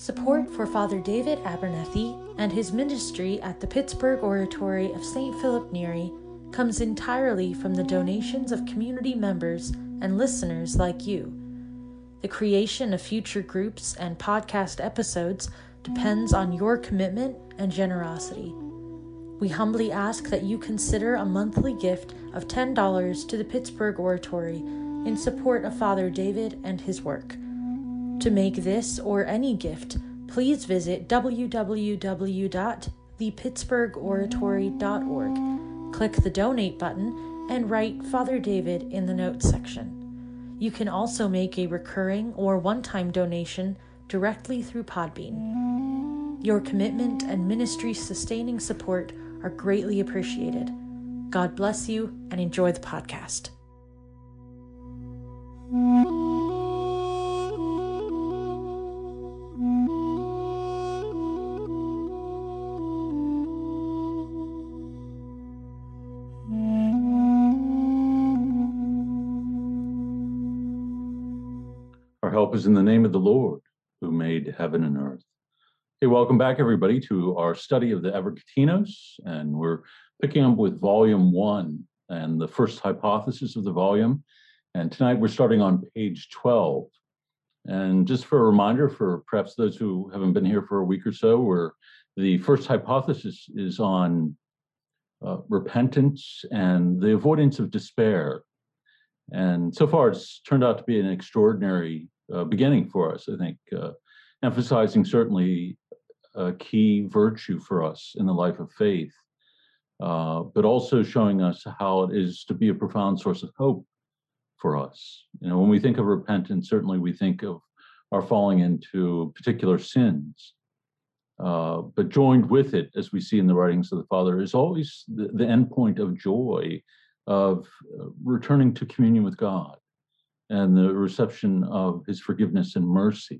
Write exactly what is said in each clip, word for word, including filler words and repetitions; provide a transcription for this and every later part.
Support for Father David Abernethy and his ministry at the Pittsburgh Oratory of Saint Philip Neri comes entirely from the donations of community members and listeners like you. The creation of future groups and podcast episodes depends on your commitment and generosity. We humbly ask that you consider a monthly gift of ten dollars to the Pittsburgh Oratory in support of Father David and his work. To make this or any gift, please visit w w w dot the pittsburgh oratory dot org, click the donate button, and write Father David in the notes section. You can also make a recurring or one-time donation directly through Podbean. Your commitment and ministry-sustaining support are greatly appreciated. God bless you and enjoy the podcast. Our help is in the name of the Lord, who made heaven and earth. Hey, welcome back, everybody, to our study of the Evergetinos, and we're picking up with volume one and the first hypothesis of the volume. And tonight we're starting on page twelve. And just for a reminder, for perhaps those who haven't been here for a week or so, where the first hypothesis is on uh, repentance and the avoidance of despair. And so far, it's turned out to be an extraordinary uh, beginning for us, I think, uh, emphasizing certainly a key virtue for us in the life of faith, uh, but also showing us how it is to be a profound source of hope for us. You know, when we think of repentance, certainly we think of our falling into particular sins, uh, but joined with it, as we see in the writings of the Father, is always the, the end point of joy, of returning to communion with God and the reception of his forgiveness and mercy.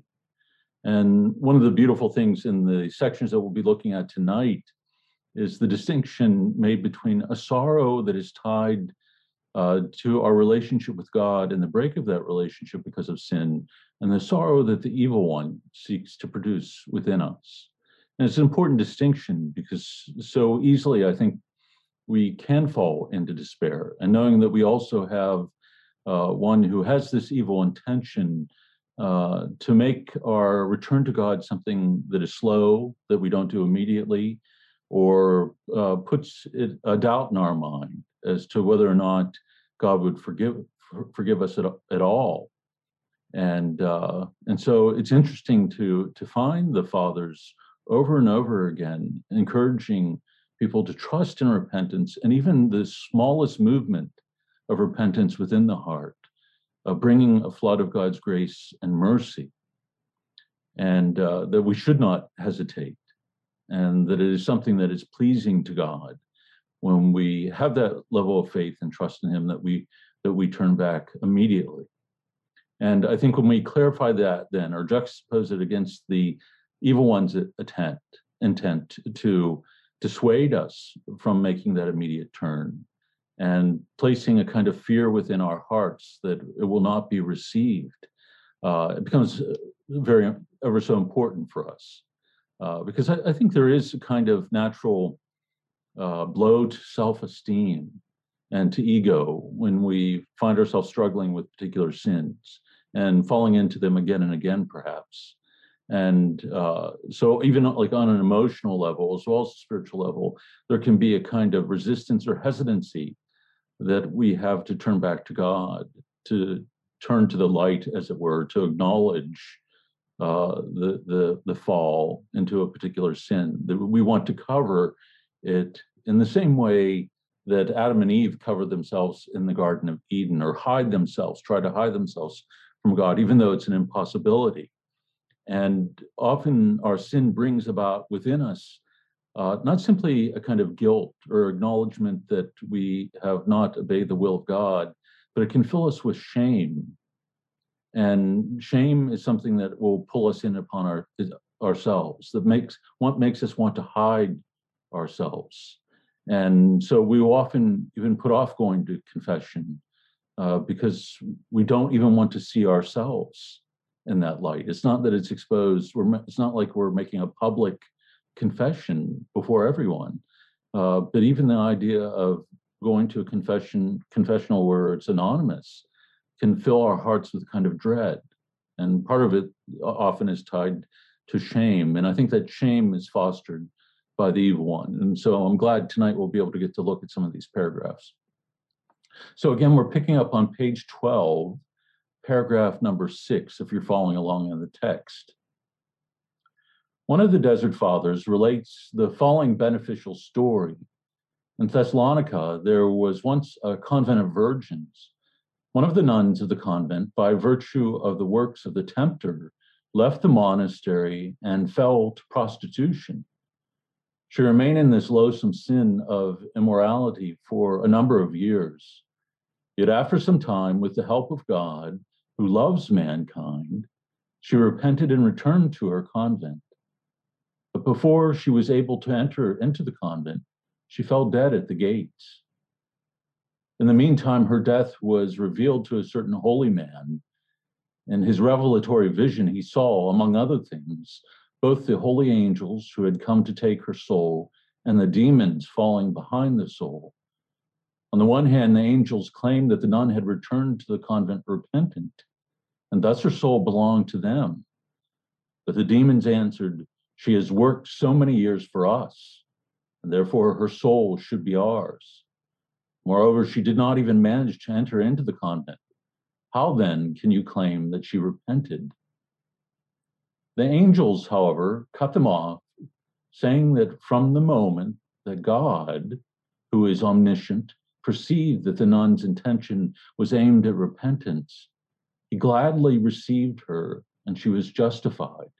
And one of the beautiful things in the sections that we'll be looking at tonight is the distinction made between a sorrow that is tied uh, to our relationship with God and the break of that relationship because of sin, and the sorrow that the evil one seeks to produce within us. And it's an important distinction because so easily, I think, we can fall into despair, and knowing that we also have uh, one who has this evil intention uh, to make our return to God something that is slow, that we don't do immediately, or uh, puts it, a doubt in our mind as to whether or not God would forgive forgive us at, at all. And uh, and so it's interesting to to find the fathers over and over again encouraging people to trust in repentance, and even the smallest movement of repentance within the heart, uh, bringing a flood of God's grace and mercy, and uh, that we should not hesitate, and that it is something that is pleasing to God when we have that level of faith and trust in him, that we that we turn back immediately. And I think when we clarify that then, or juxtapose it against the evil one's intent, intent to dissuade us from making that immediate turn and placing a kind of fear within our hearts that it will not be received, uh, it becomes very ever so important for us. Uh, because I, I think there is a kind of natural uh, blow to self-esteem and to ego when we find ourselves struggling with particular sins and falling into them again and again, perhaps. And uh, so even like on an emotional level, as well as a spiritual level, there can be a kind of resistance or hesitancy that we have to turn back to God, to turn to the light, as it were, to acknowledge uh, the, the, the fall into a particular sin. That we want to cover it in the same way that Adam and Eve covered themselves in the Garden of Eden, or hide themselves, try to hide themselves from God, even though it's an impossibility. And often our sin brings about within us uh, not simply a kind of guilt or acknowledgement that we have not obeyed the will of God, but it can fill us with shame. And shame is something that will pull us in upon our, ourselves, that makes what makes us want to hide ourselves. And so we often even put off going to confession uh, because we don't even want to see ourselves in that light. It's not that it's exposed. We're, it's not like we're making a public confession before everyone. Uh, but even the idea of going to a confession, confessional where it's anonymous can fill our hearts with kind of dread. And part of it often is tied to shame. And I think that shame is fostered by the evil one. And so I'm glad tonight we'll be able to get to look at some of these paragraphs. So again, we're picking up on page twelve, paragraph number six, if you're following along in the text. One of the Desert Fathers relates the following beneficial story. In Thessalonica, there was once a convent of virgins. One of the nuns of the convent, by virtue of the works of the tempter, left the monastery and fell to prostitution. She remained in this loathsome sin of immorality for a number of years. Yet after some time, with the help of God, who loves mankind, she repented and returned to her convent. But before she was able to enter into the convent, she fell dead at the gates. In the meantime, her death was revealed to a certain holy man. In his revelatory vision, he saw, among other things, both the holy angels who had come to take her soul and the demons falling behind the soul. On the one hand, the angels claimed that the nun had returned to the convent repentant, and thus her soul belonged to them. But the demons answered, "She has worked so many years for us, and therefore her soul should be ours. Moreover, she did not even manage to enter into the convent. How then can you claim that she repented?" The angels, however, cut them off, saying that from the moment that God, who is omniscient, perceived that the nun's intention was aimed at repentance, he gladly received her and she was justified.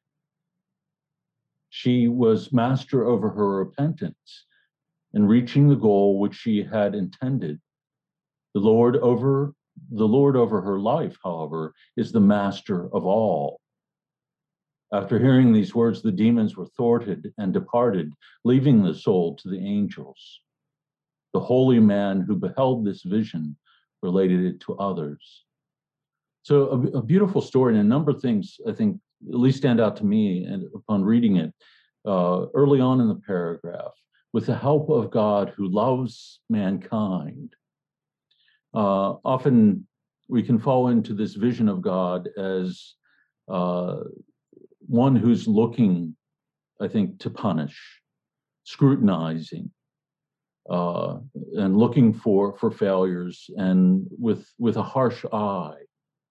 She was master over her repentance in reaching the goal which she had intended. The Lord over the Lord over her life, however, is the master of all. After hearing these words, the demons were thwarted and departed, leaving the soul to the angels. The holy man who beheld this vision related it to others. So a, a beautiful story, and a number of things I think at least stand out to me and upon reading it uh, early on in the paragraph. With the help of God who loves mankind, uh, often we can fall into this vision of God as uh, one who's looking, I think, to punish, scrutinizing, uh, and looking for for failures, and with with a harsh eye.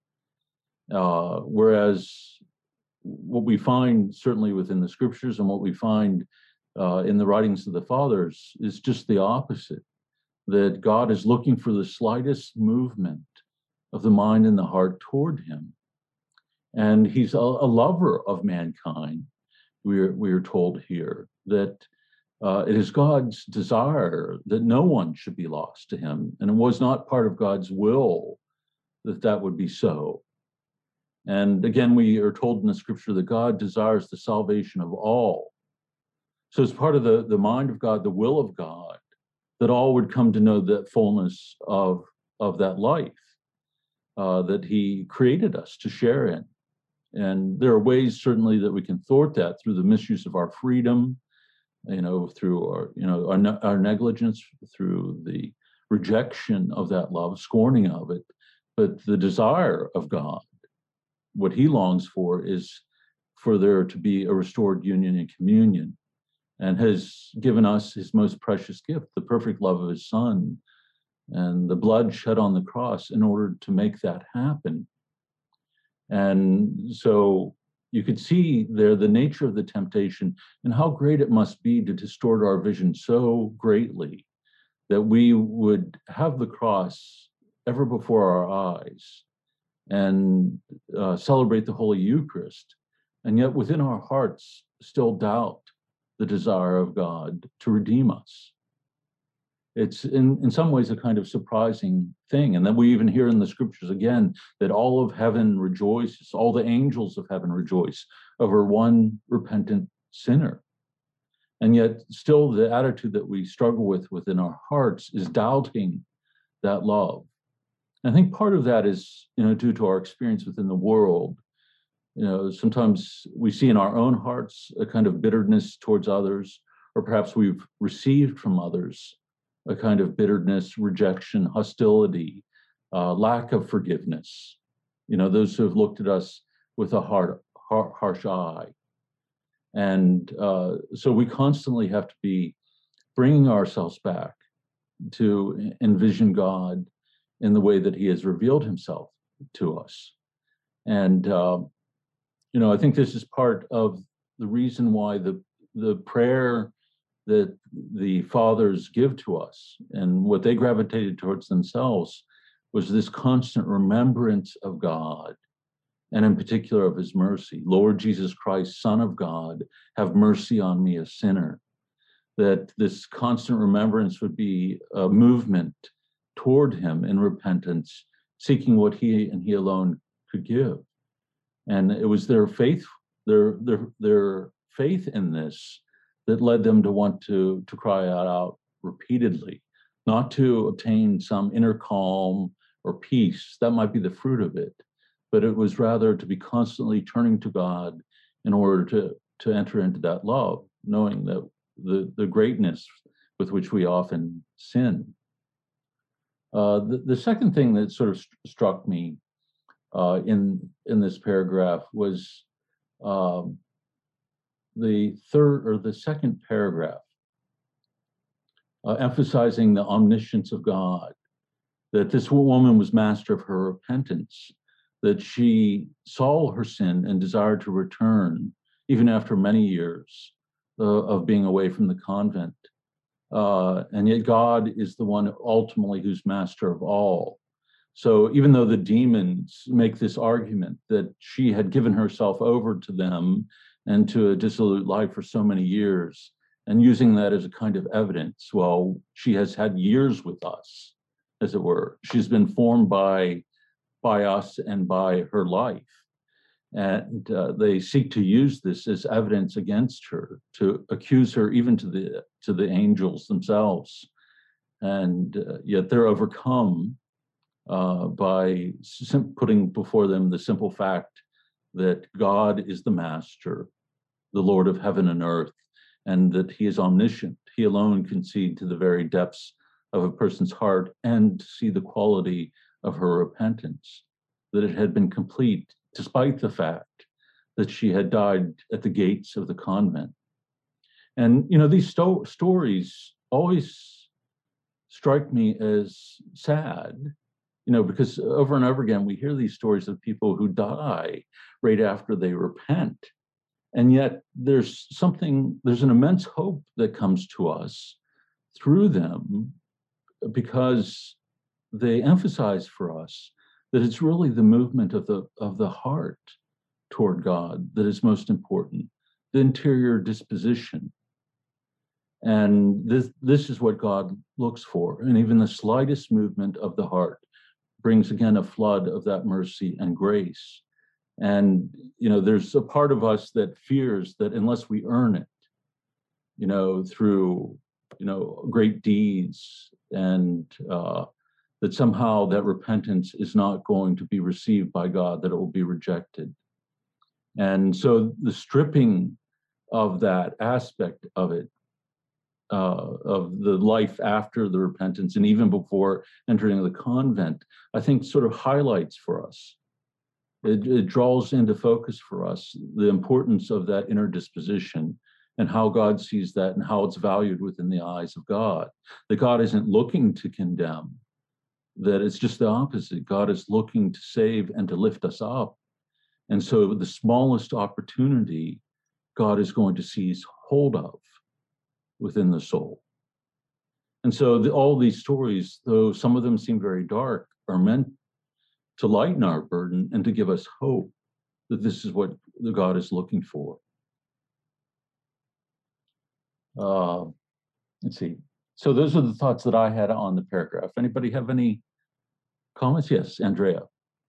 Uh, whereas what we find certainly within the scriptures and what we find uh, in the writings of the fathers is just the opposite, that God is looking for the slightest movement of the mind and the heart toward him. And he's a, a lover of mankind. We're, we're told here that uh, it is God's desire that no one should be lost to him. And it was not part of God's will that that would be so. And again, we are told in the scripture that God desires the salvation of all. So it's part of the, the mind of God, the will of God, that all would come to know the fullness of, of that life uh, that he created us to share in. And there are ways certainly that we can thwart that through the misuse of our freedom, you know, through our, you know, our, our negligence, through the rejection of that love, scorning of it. But the desire of God, what he longs for, is for there to be a restored union and communion, and has given us his most precious gift, the perfect love of his son, and the blood shed on the cross in order to make that happen. And so you could see there the nature of the temptation and how great it must be to distort our vision so greatly that we would have the cross ever before our eyes and uh, celebrate the Holy Eucharist, and yet within our hearts still doubt the desire of God to redeem us. It's in, in some ways a kind of surprising thing. And then we even hear in the scriptures again that all of heaven rejoices, all the angels of heaven rejoice over one repentant sinner. And yet still the attitude that we struggle with within our hearts is doubting that love. I think part of that is, you know, due to our experience within the world, You know, sometimes we see in our own hearts a kind of bitterness towards others, or perhaps we've received from others a kind of bitterness, rejection, hostility, uh, lack of forgiveness. You know, those who have looked at us with a hard, har- harsh eye. And uh, so we constantly have to be bringing ourselves back to envision God in the way that he has revealed himself to us. And, uh, you know, I think this is part of the reason why the, the prayer that the fathers give to us and what they gravitated towards themselves was this constant remembrance of God, and in particular of his mercy. Lord Jesus Christ, Son of God, have mercy on me, a sinner. That this constant remembrance would be a movement toward him in repentance, seeking what he and he alone could give. And it was their faith, their their their faith in this that led them to want to to cry out, out repeatedly, not to obtain some inner calm or peace. That might be the fruit of it, but it was rather to be constantly turning to God in order to to enter into that love, knowing that the the greatness with which we often sin. Uh, the, the second thing that sort of st- struck me uh, in in this paragraph was um, the third or the second paragraph, uh, emphasizing the omniscience of God, that this woman was master of her repentance, that she saw her sin and desired to return, even after many years uh, of being away from the convent. Uh, and yet God is the one ultimately who's master of all. So even though the demons make this argument that she had given herself over to them and to a dissolute life for so many years, and using that as a kind of evidence, well, she has had years with us, as it were. She's been formed by, by us and by her life. And uh, they seek to use this as evidence against her, to accuse her even to the to the angels themselves. And uh, yet they're overcome uh, by sim- putting before them the simple fact that God is the master, the Lord of heaven and earth, and that he is omniscient. He alone can see to the very depths of a person's heart and see the quality of her repentance, that it had been complete, despite the fact that she had died at the gates of the convent. And, you know, these sto- stories always strike me as sad, you know, because over and over again, we hear these stories of people who die right after they repent. And yet there's something, there's an immense hope that comes to us through them, because they emphasize for us that it's really the movement of the of the heart toward God that is most important, the interior disposition. And this this is what God looks for. And even the slightest movement of the heart brings again a flood of that mercy and grace. And you know, there's a part of us that fears that unless we earn it, you know, through you know great deeds, and uh, that somehow that repentance is not going to be received by God, that it will be rejected. And so the stripping of that aspect of it, uh, of the life after the repentance and even before entering the convent, I think sort of highlights for us. It, it draws into focus for us the importance of that inner disposition and how God sees that and how it's valued within the eyes of God. That God isn't looking to condemn, that it's just the opposite. God is looking to save and to lift us up. And so the smallest opportunity, God is going to seize hold of within the soul. And so the, all these stories, though some of them seem very dark, are meant to lighten our burden and to give us hope that this is what the God is looking for. Uh, let's see. So those are the thoughts that I had on the paragraph. Anybody have any comments? Yes, Andrea.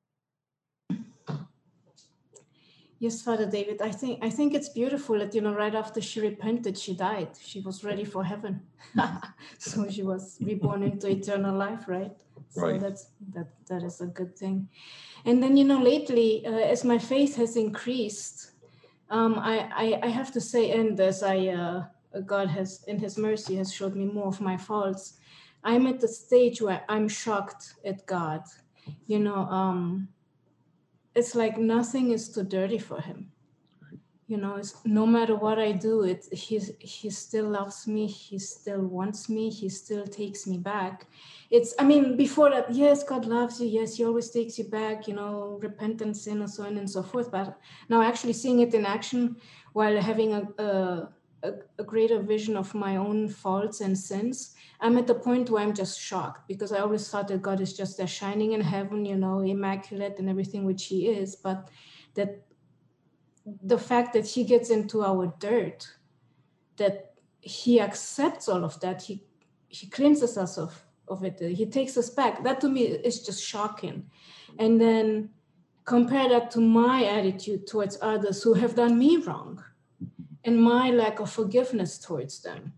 Yes, Father David, I think I think it's beautiful that, you know, right after she repented, she died. She was ready for heaven. So she was reborn into eternal life, right? So Right. that's that that is a good thing. And then, you know, lately, uh, as my faith has increased, um, I, I I have to say, and as I uh, God has in His mercy has showed me more of my faults, I'm at the stage where I'm shocked at God. You know, um, it's like nothing is too dirty for Him. You know, it's, no matter what I do, it he he still loves me. He still wants me. He still takes me back. It's, I mean, before that, yes, God loves you. Yes, He always takes you back. You know, repentance, sin, and so on and so forth. But now, actually seeing it in action, while having a a, a, a greater vision of my own faults and sins, I'm at the point where I'm just shocked, because I always thought that God is just there shining in heaven, you know, immaculate and everything, which He is, but that the fact that He gets into our dirt, that He accepts all of that, he he cleanses us of of it, He takes us back, that to me is just shocking. And then compare that to my attitude towards others who have done me wrong, and my lack of forgiveness towards them.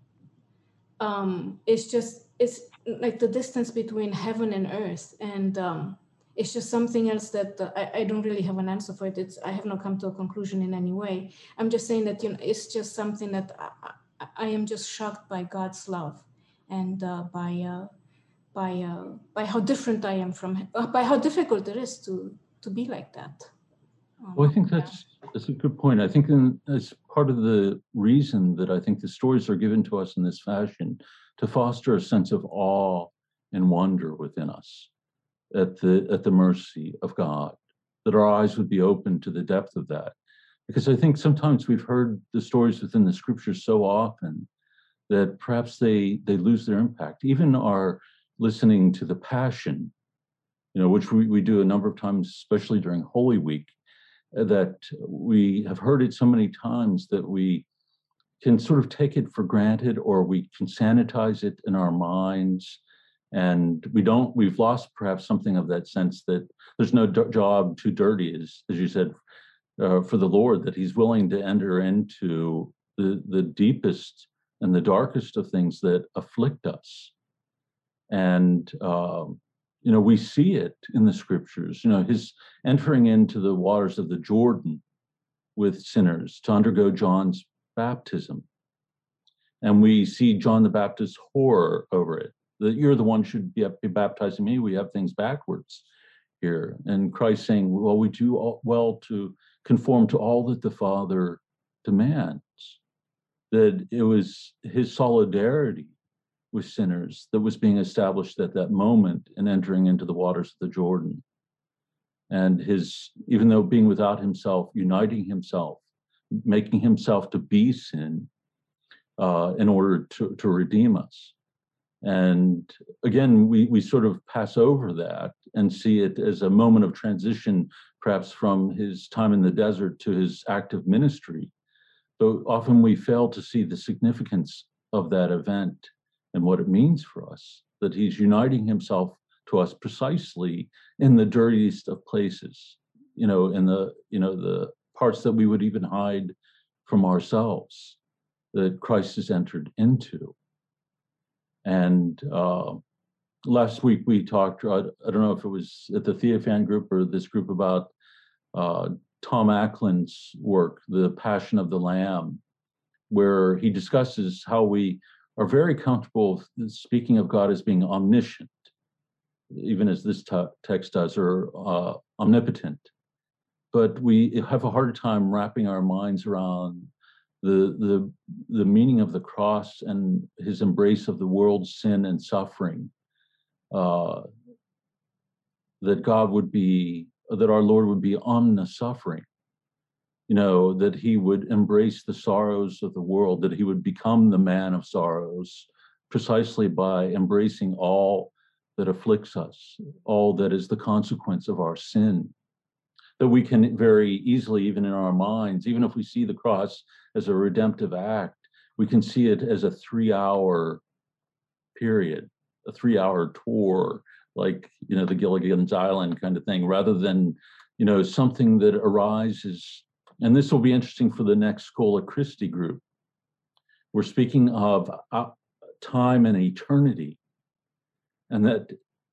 Um, it's just, it's like the distance between heaven and earth. And um, it's just something else that uh, I, I don't really have an answer for it. It's, I have not come to a conclusion in any way. I'm just saying that, you know, it's just something that I, I, I am just shocked by God's love, and uh, by uh, by uh, by how different I am from him, uh, by how difficult it is to to be like that. Um, Well, I think that's that's a good point. I think in, as part of the reason that I think the stories are given to us in this fashion, to foster a sense of awe and wonder within us at the at the mercy of God, that our eyes would be open to the depth of that. Because I think sometimes we've heard the stories within the scriptures so often that perhaps they they lose their impact. Even our listening to the Passion, you know, which we, we do a number of times, especially during Holy Week, that we have heard it so many times that we can sort of take it for granted, or we can sanitize it in our minds. And we don't, we've lost perhaps something of that sense that there's no d- job too dirty, as, as you said, uh, for the Lord, that He's willing to enter into the, the deepest and the darkest of things that afflict us. And, um, you know, we see it in the scriptures, you know, His entering into the waters of the Jordan with sinners to undergo John's baptism. And we see John the Baptist's horror over it, that you're the one should be, be baptizing me. We have things backwards here. And Christ saying, well, we do all, well to conform to all that the Father demands. That it was His solidarity with sinners that was being established at that moment in entering into the waters of the Jordan. And His, even though being without Himself, uniting Himself, making Himself to be sin uh, in order to, to redeem us. And again, we, we sort of pass over that and see it as a moment of transition, perhaps from His time in the desert to His active ministry. But often we fail to see the significance of that event and what it means for us, that He's uniting Himself to us precisely in the dirtiest of places, you know, in the, you know, the parts that we would even hide from ourselves, that Christ has entered into. And uh, last week we talked, I, I don't know if it was at the Theophan group or this group, about uh, Tom Ackland's work, The Passion of the Lamb, where he discusses how we are very comfortable speaking of God as being omniscient, even as this t- text does, or uh, omnipotent. But we have a hard time wrapping our minds around the, the, the meaning of the cross and His embrace of the world's sin and suffering, uh, that God would be, that our Lord would be omni-suffering, you know, that He would embrace the sorrows of the world, that He would become the man of sorrows precisely by embracing all that afflicts us, all that is the consequence of our sin. That we can very easily, even in our minds, even if we see the cross as a redemptive act, we can see it as a three-hour period, a three-hour tour, like, you know, the Gilligan's Island kind of thing, rather than, you know, something that arises. And this will be interesting for the next Schola Christi group. We're speaking of uh, time and eternity, and that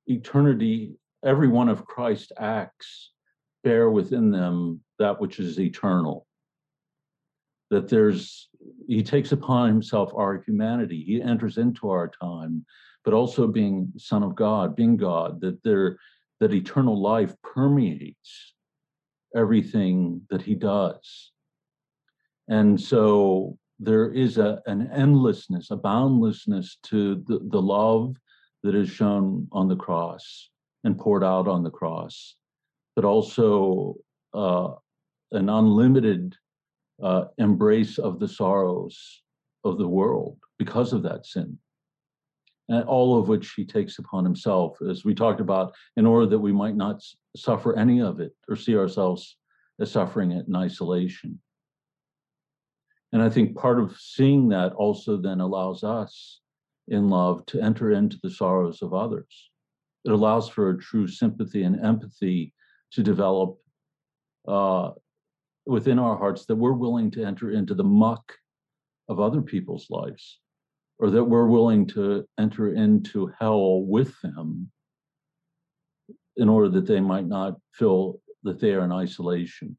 eternity, every one of Christ's acts bear within them that which is eternal. That there's, he takes upon himself our humanity. He enters into our time, but also being Son of God, being God, that there, that eternal life permeates everything that he does. And so there is a, an endlessness, a boundlessness to the, the love that is shown on the cross and poured out on the cross, but also uh, an unlimited uh, embrace of the sorrows of the world because of that sin. And all of which he takes upon himself, as we talked about, in order that we might not suffer any of it or see ourselves as suffering it in isolation. And I think part of seeing that also then allows us in love to enter into the sorrows of others. It allows for a true sympathy and empathy to develop uh, within our hearts, that we're willing to enter into the muck of other people's lives, or that we're willing to enter into hell with them in order that they might not feel that they are in isolation.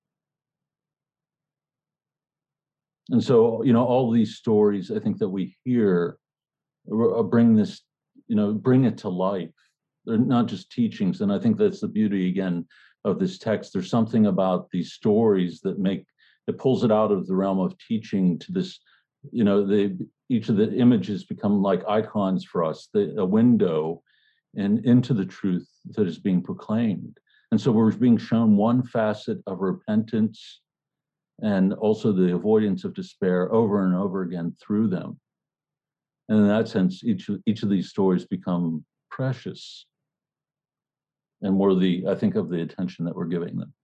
And so, you know, all these stories, I think, that we hear bring this, you know, bring it to life. They're not just teachings. And I think that's the beauty, again, of this text. There's something about these stories that make, it pulls it out of the realm of teaching to this, you know, they, each of the images become like icons for us, the, a window and into the truth that is being proclaimed. And so we're being shown one facet of repentance and also the avoidance of despair over and over again through them. And in that sense, each, each of these stories become precious and worthy, I think, of the attention that we're giving them.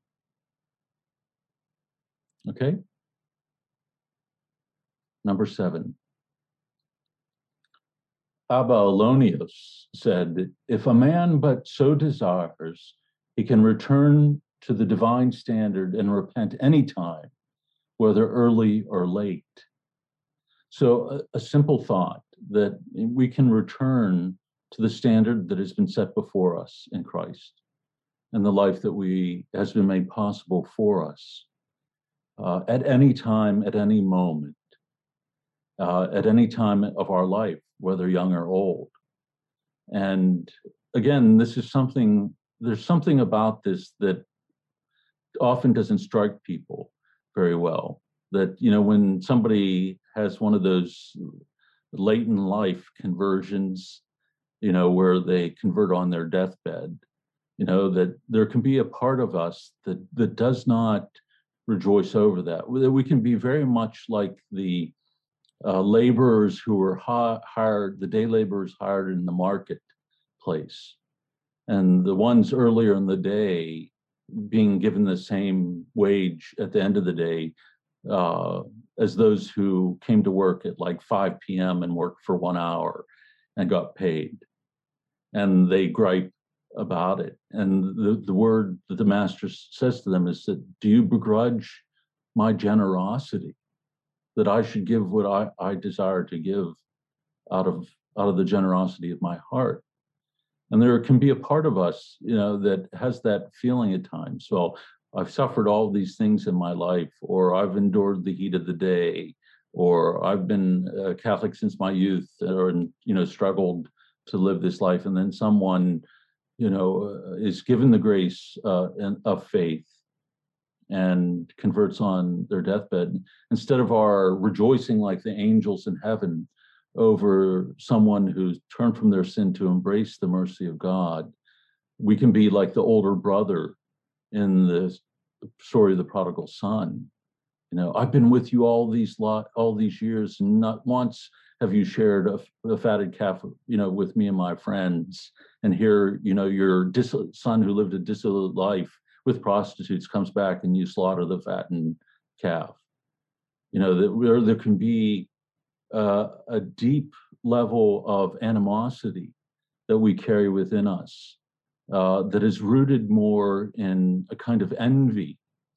Okay? Number seven. Apollonius said, if a man but so desires, he can return to the divine standard and repent any time, whether early or late. So a, a simple thought that we can return to the standard that has been set before us in Christ and the life that we has been made possible for us uh, at any time, at any moment, uh, at any time of our life, whether young or old. And again, this is something, there's something about this that often doesn't strike people very well. That, you know, when somebody has one of those late in life conversions, you know, where they convert on their deathbed, you know, that there can be a part of us that, that does not rejoice over that. We can be very much like the uh, laborers who were hi hired, the day laborers hired in the marketplace. And the ones earlier in the day being given the same wage at the end of the day uh, as those who came to work at like five p m and worked for one hour and got paid. And they gripe about it. And the, the word that the master says to them is that, do you begrudge my generosity, that I should give what I, I desire to give out of, out of the generosity of my heart? And there can be a part of us, you know, that has that feeling at times. So I've suffered all these things in my life, or I've endured the heat of the day, or I've been a Catholic since my youth, or, you know, struggled to live this life. And then someone, you know, uh, is given the grace uh, of faith and converts on their deathbed. Instead of our rejoicing like the angels in heaven over someone who's turned from their sin to embrace the mercy of God, we can be like the older brother in the story of the prodigal son. You know, I've been with you all these lot, all these years, and not once have you shared a, a fatted calf, you know, with me and my friends. And here, you know, your dis- son who lived a dissolute life with prostitutes comes back and you slaughter the fattened calf. You know, that where there can be uh, a deep level of animosity that we carry within us uh, that is rooted more in a kind of envy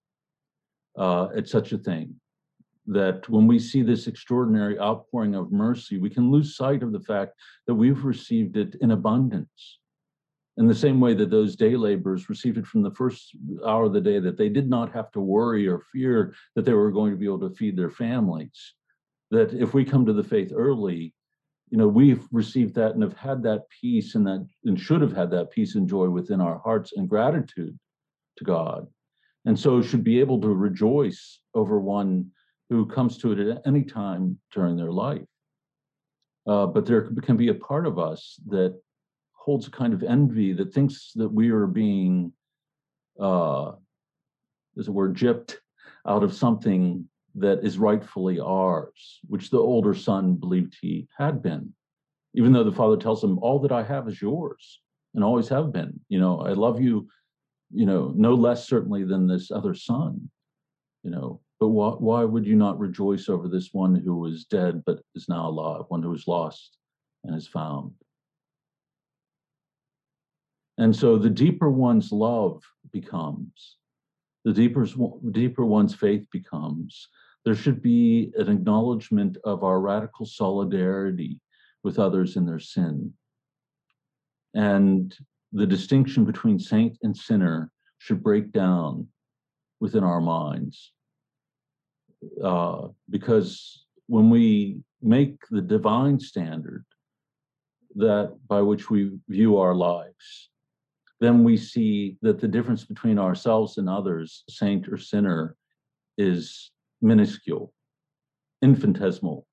uh, at such a thing. That when we see this extraordinary outpouring of mercy, we can lose sight of the fact that we've received it in abundance. in the same way that those day laborers received it from the first hour of the day, that they did not have to worry or fear that they were going to be able to feed their families. That if we come to the faith early, you know, we've received that and have had that peace and that and should have had that peace and joy within our hearts and gratitude to God. And so should be able to rejoice over one who comes to it at any time during their life. Uh, but there can be a part of us that holds a kind of envy, that thinks that we are being, uh, there's a word, gypped out of something that is rightfully ours, which the older son believed he had been, even though the father tells him, all that I have is yours and always have been. You know, I love you, you know, no less certainly than this other son, you know, but why, why would you not rejoice over this one who was dead but is now alive, one who is lost and is found? And so the deeper one's love becomes, the deeper, deeper one's faith becomes, there should be an acknowledgement of our radical solidarity with others in their sin. And the distinction between saint and sinner should break down within our minds. Uh, because when we make the divine standard that by which we view our lives, then we see that the difference between ourselves and others, saint or sinner, is minuscule, infinitesimal,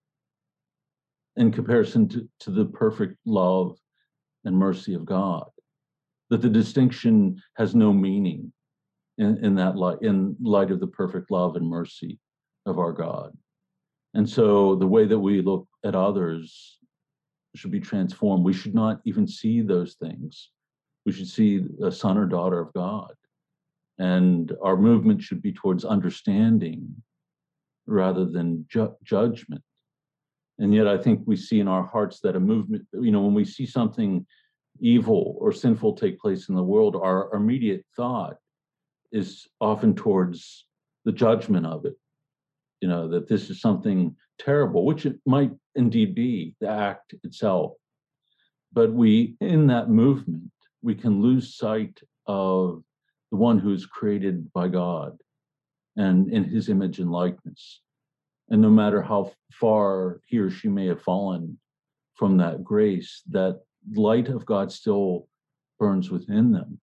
in comparison to, to the perfect love and mercy of God. That the distinction has no meaning in, in that light, in light of the perfect love and mercy of our God. And so the way that we look at others should be transformed. We should not even see those things. We should see a son or daughter of God. And our movement should be towards understanding rather than ju- judgment. And yet I think we see in our hearts that a movement, you know, when we see something evil or sinful take place in the world, our, our immediate thought is often towards the judgment of it. You know, that this is something terrible, which it might indeed be, the act itself. But we, in that movement, we can lose sight of the one who is created by God and in his image and likeness. And no matter how far he or she may have fallen from that grace, that light of God still burns within them.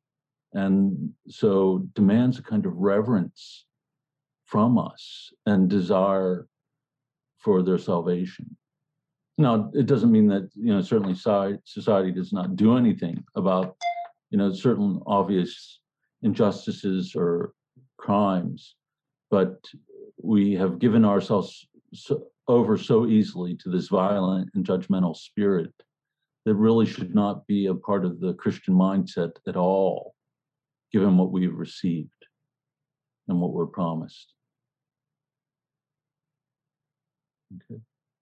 And so demands a kind of reverence from us and desire for their salvation. Now, it doesn't mean that, you know, certainly society does not do anything about, you know, certain obvious injustices or crimes, but we have given ourselves so, over so easily to this violent and judgmental spirit that really should not be a part of the Christian mindset at all, given what we've received and what we're promised. Okay.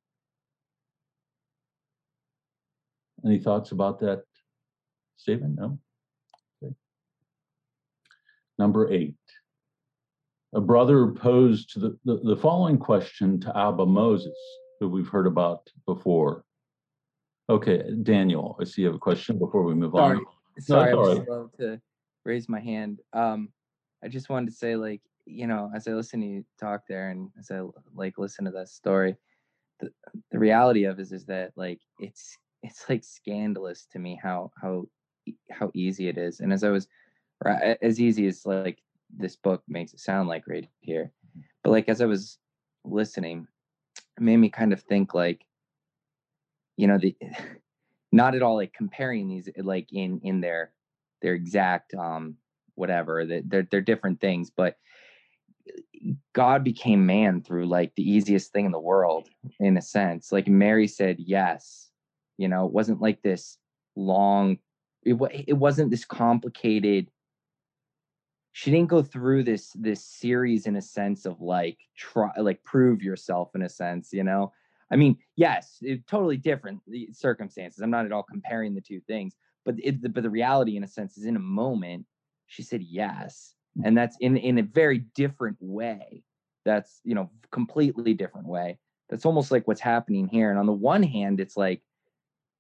Any thoughts about that statement? No? Okay. Number eight. A brother posed the, the, the following question to Abba Moses, who we've heard about before. Okay, Daniel, I see you have a question before we move Sorry. on. Sorry, No, I was right. slow to raise my hand. Um, I just wanted to say, like, you know, as I listen to you talk there and as I like listen to that story, the, the reality of it is, is that like it's it's like scandalous to me how how how easy it is. And as I was as easy as like this book makes it sound like right here, but like as I was listening, it made me kind of think like, you know, the not at all like comparing these like in in their their exact um whatever, that they're they're different things, but God became man through like the easiest thing in the world, in a sense. Like Mary said yes, you know, it wasn't like this long, it, it wasn't this complicated. She didn't go through this this series in a sense of like try like prove yourself in a sense, you know. I mean, yes, it, totally different circumstances. I'm not at all comparing the two things, but it, but the reality in a sense is in a moment she said yes, and that's in in a very different way. That's, you know, completely different way. That's almost like what's happening here. And on the one hand, it's like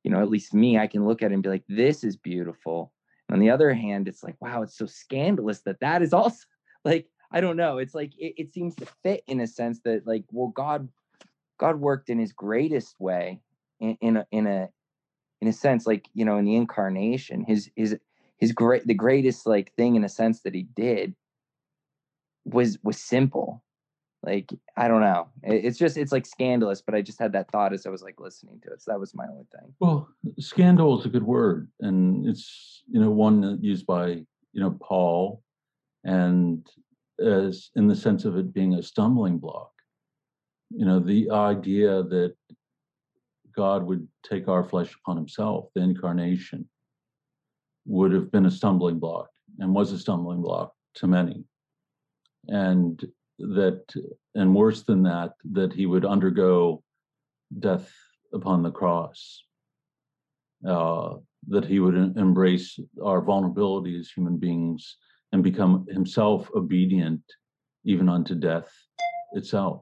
you know, at least me, I can look at it and be like, this is beautiful. And on the other hand, it's like, wow, it's so scandalous that that is also like, I don't know. It's like, it, it seems to fit in a sense that like, well, God, God worked in his greatest way in, in a, in a, in a sense, like, you know, in the incarnation, his, his, his great, the greatest like thing in a sense that he did was, was simple. Like, I don't know. It, it's just, it's like scandalous, but I just had that thought as I was like listening to it. So that was my only thing. Well, scandal is a good word. And it's, you know, one used by, you know, Paul, and as in the sense of it being a stumbling block. You know, the idea that God would take our flesh upon himself, the incarnation, would have been a stumbling block and was a stumbling block to many. And that, and worse than that, that he would undergo death upon the cross, uh, that he would embrace our vulnerability as human beings and become himself obedient even unto death itself.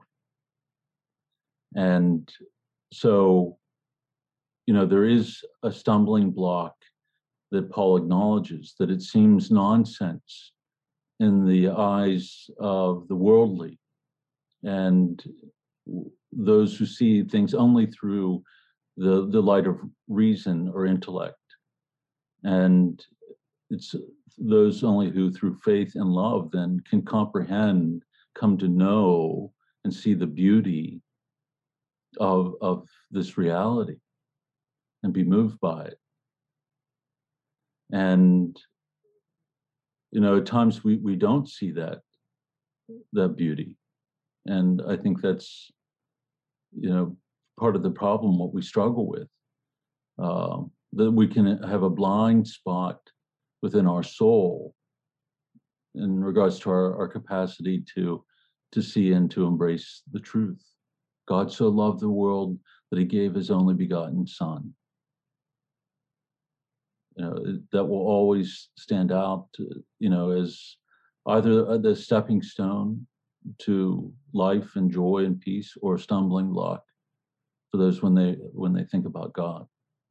And so, you know, there is a stumbling block that Paul acknowledges, that it seems nonsense in the eyes of the worldly and those who see things only through the, the light of reason or intellect. And it's those only who through faith and love then can comprehend, come to know, and see the beauty of, of this reality and be moved by it. And, you know, at times we, we don't see that, that beauty. And I think that's, you know, part of the problem, what we struggle with, uh, that we can have a blind spot within our soul in regards to our, our capacity to, to see and to embrace the truth. God so loved the world that he gave his only begotten Son. You know, that will always stand out, you know, as either the stepping stone to life and joy and peace, or a stumbling block for those when they when they think about God.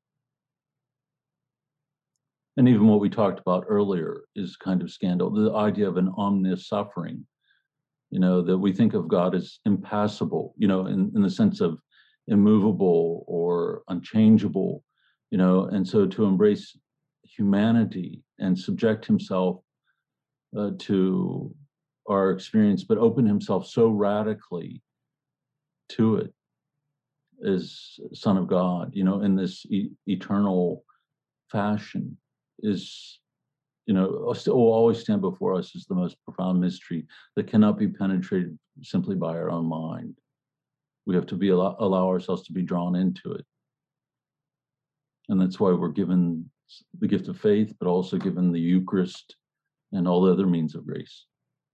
And even what we talked about earlier is kind of scandal, the idea of an omnis suffering, you know, that we think of God as impassible, you know, in, in the sense of immovable or unchangeable, you know, and so to embrace humanity and subject himself uh, to our experience, but open himself so radically to it as Son of God, you know, in this e- eternal fashion, is, you know, will always stand before us as the most profound mystery that cannot be penetrated simply by our own mind. We have to be allow, allow ourselves to be drawn into it. And that's why we're given the gift of faith, but also given the Eucharist and all the other means of grace.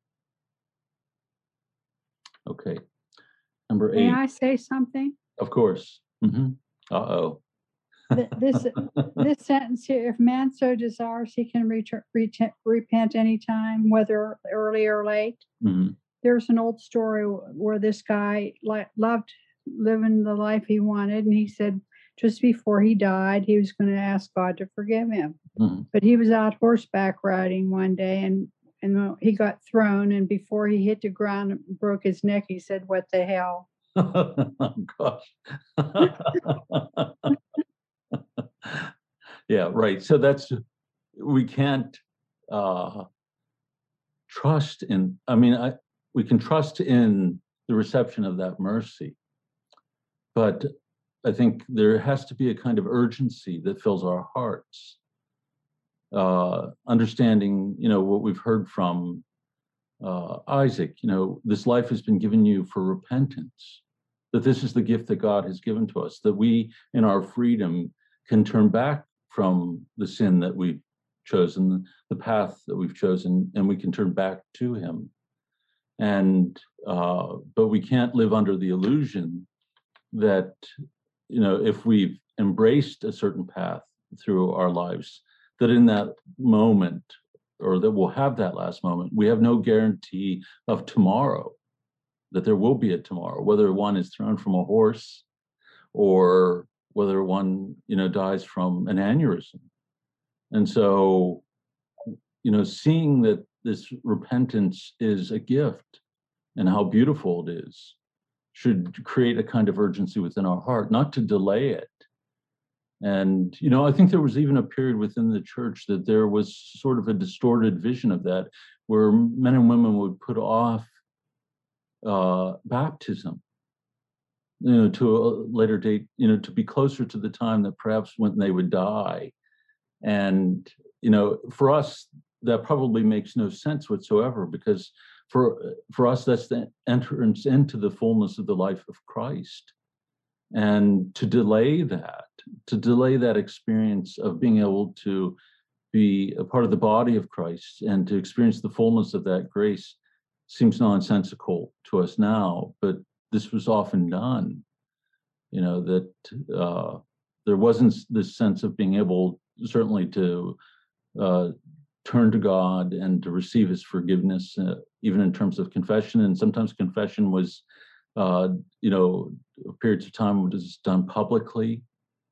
Okay, number eight. May I say something? Of course. Mm-hmm. Uh-oh. This this sentence here: if man so desires, he can return, repent, repent anytime, whether early or late. Mm-hmm. There's an old story where this guy like loved living the life he wanted, and he said just before he died, he was going to ask God to forgive him. Mm-hmm. But he was out horseback riding one day, and and he got thrown, and before he hit the ground and broke his neck, he said, "What the hell?" Oh, gosh. Yeah, right. So that's, we can't uh, trust in, I mean, I, we can trust in the reception of that mercy, but I think there has to be a kind of urgency that fills our hearts. Uh, understanding, you know, what we've heard from uh, Isaac, you know, this life has been given you for repentance, that this is the gift that God has given to us, that we in our freedom can turn back from the sin that we've chosen, the path that we've chosen, and we can turn back to him. And, uh, but we can't live under the illusion that, you know, if we've embraced a certain path through our lives, that in that moment, or that we'll have that last moment, we have no guarantee of tomorrow, that there will be a tomorrow, whether one is thrown from a horse or whether one, you know, dies from an aneurysm. And so, you know, seeing that this repentance is a gift and how beautiful it is should create a kind of urgency within our heart, not to delay it. And, you know, I think there was even a period within the church that there was sort of a distorted vision of that, where men and women would put off uh, baptism, you know, to a later date, you know, to be closer to the time that perhaps when they would die. And, you know, for us, that probably makes no sense whatsoever, because for for us, that's the entrance into the fullness of the life of Christ. And to delay that, to delay that experience of being able to be a part of the body of Christ and to experience the fullness of that grace seems nonsensical to us now, but this was often done. You know, that uh, there wasn't this sense of being able, certainly, to uh, turn to God and to receive his forgiveness, uh, even in terms of confession. And sometimes confession was, uh, you know, periods of time was done publicly,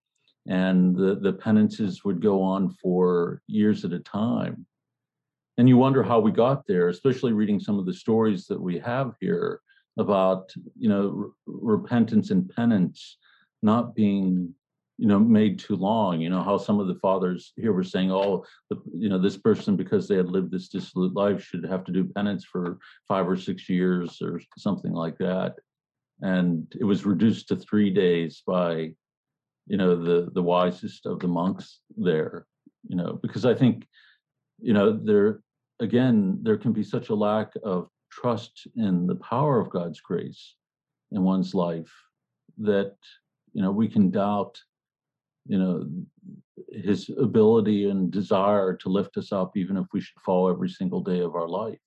and the, the penances would go on for years at a time. And you wonder how we got there, especially reading some of the stories that we have here about, you know, r- repentance and penance not being, you know, made too long. You know, how some of the fathers here were saying, oh, the, you know, this person, because they had lived this dissolute life, should have to do penance for five or six years or something like that. And it was reduced to three days by, you know, the the wisest of the monks there, you know, because I think, you know, there, again, there can be such a lack of trust in the power of God's grace in one's life that, you know, we can doubt, you know, his ability and desire to lift us up, even if we should fall every single day of our life.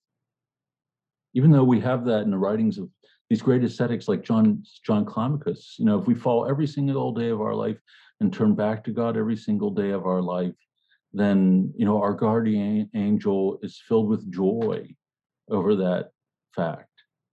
Even though we have that in the writings of these great ascetics like John John Climacus, you know, if we fall every single day of our life and turn back to God every single day of our life, then, you know, our guardian angel is filled with joy over that fact.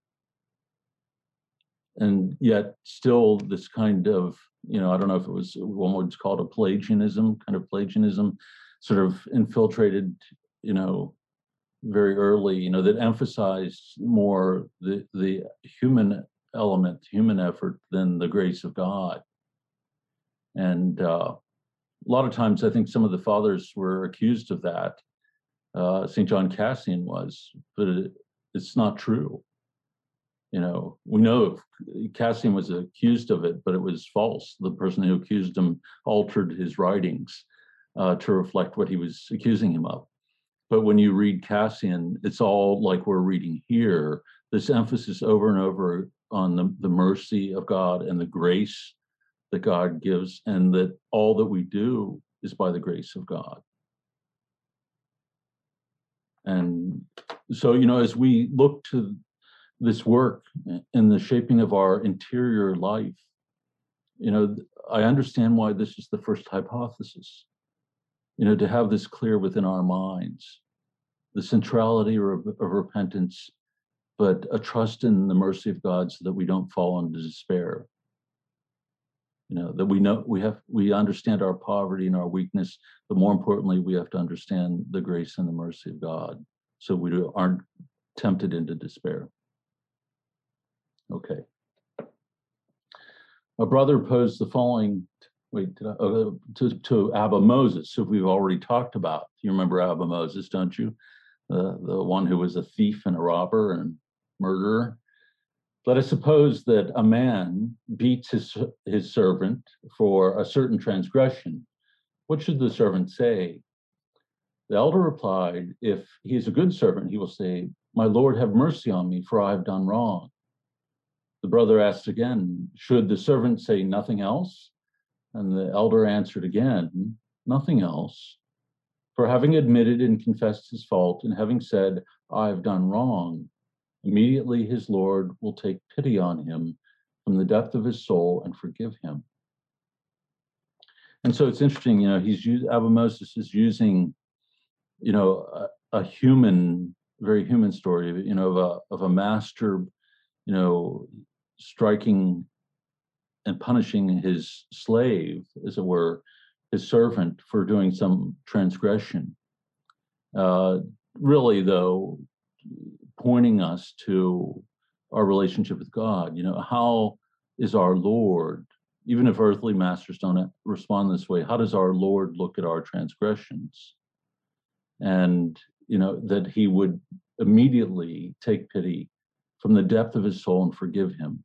And yet still this kind of, you know, I don't know if it was, one would call it a Pelagianism, kind of Pelagianism, sort of infiltrated, you know, very early, you know, that emphasized more the the human element, human effort, than the grace of God. And uh, a lot of times I think some of the fathers were accused of that. Uh, Saint John Cassian was, but it, it's not true. You know, we know Cassian was accused of it, but it was false. The person who accused him altered his writings uh, to reflect what he was accusing him of. But when you read Cassian, it's all like we're reading here, this emphasis over and over on the, the mercy of God and the grace that God gives, and that all that we do is by the grace of God. And so, you know, as we look to this work in the shaping of our interior life, you know, I understand why this is the first hypothesis, you know, to have this clear within our minds, the centrality of, of repentance, but a trust in the mercy of God so that we don't fall into despair. You know, that we know we have, we understand our poverty and our weakness, but more importantly, we have to understand the grace and the mercy of God so we aren't tempted into despair. Okay. A brother posed the following, wait, did I, uh, to, to Abba Moses, who we've already talked about. You remember Abba Moses, don't you? Uh, the one who was a thief and a robber and murderer. Let us suppose that a man beats his, his servant for a certain transgression. What should the servant say? The elder replied, if he is a good servant, he will say, my Lord, have mercy on me, for I have done wrong. The brother asked again, should the servant say nothing else? And the elder answered again, nothing else. For having admitted and confessed his fault, and having said, I have done wrong, immediately his Lord will take pity on him from the depth of his soul and forgive him. And so it's interesting, you know, he's used, Abba Moses is using, you know, a, a human, very human story, you know, of a, of a master, you know, striking and punishing his slave, as it were, his servant, for doing some transgression. Uh, really, though, pointing us to our relationship with God. You know, how is our Lord, even if earthly masters don't respond this way, how does our Lord look at our transgressions? And, you know, that he would immediately take pity from the depth of his soul and forgive him.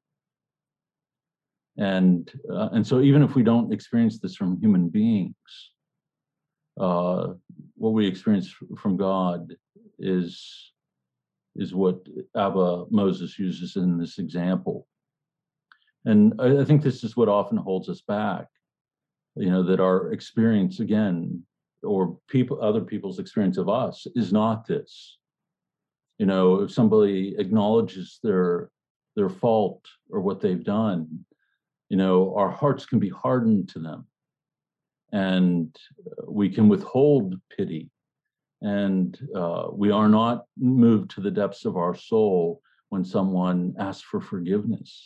And uh, and so even if we don't experience this from human beings, uh, what we experience from God is is what Abba Moses uses in this example. And I, I think this is what often holds us back, you know, that our experience, again, or people, other people's experience of us is not this. You know, if somebody acknowledges their their fault or what they've done, you know, our hearts can be hardened to them, and we can withhold pity, and uh, we are not moved to the depths of our soul when someone asks for forgiveness.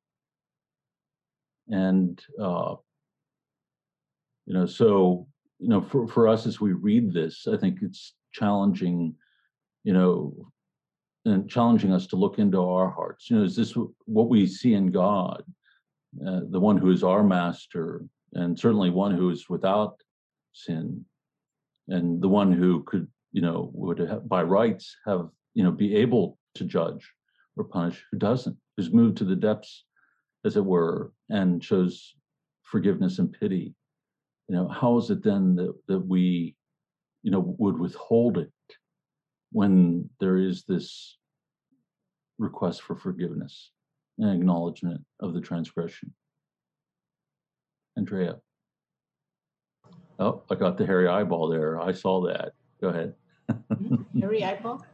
And uh, you know, so you know, for for us as we read this, I think it's challenging, you know, and challenging us to look into our hearts. You know, is this what we see in God? Uh, the one who is our master, and certainly one who is without sin, and the one who could, you know, would have, by rights have, you know, be able to judge or punish, who doesn't, who's moved to the depths, as it were, and shows forgiveness and pity. You know, how is it then that, that we, you know, would withhold it when there is this request for forgiveness and acknowledgement of the transgression? Andrea. Oh, I got the hairy eyeball there. I saw that. Go ahead. Hairy eyeball?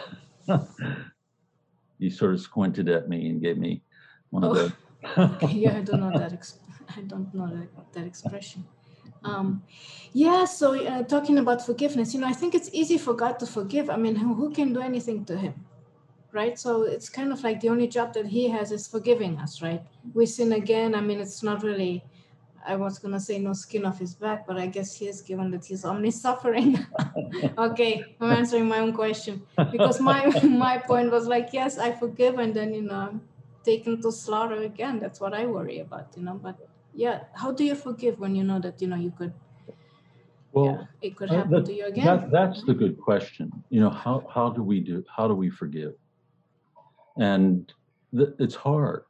You sort of squinted at me and gave me one oh, of the. okay, yeah, I don't know that. Ex- I don't know that, that expression. Um, yeah, so uh, talking about forgiveness, you know, I think it's easy for God to forgive. I mean, who, who can do anything to him, right? So it's kind of like the only job that he has is forgiving us, right? We sin again. I mean, it's not really, I was going to say no skin off his back, but I guess he is, given that he's omni-suffering. Okay, I'm answering my own question. Because my my point was like, yes, I forgive, and then, you know, I'm taken to slaughter again. That's what I worry about, you know, but yeah, how do you forgive when you know that, you know, you could, Well, yeah, it could uh, happen that, to you again? that, that's the good question. You know, how, how do we do, how do we forgive? And th- it's hard.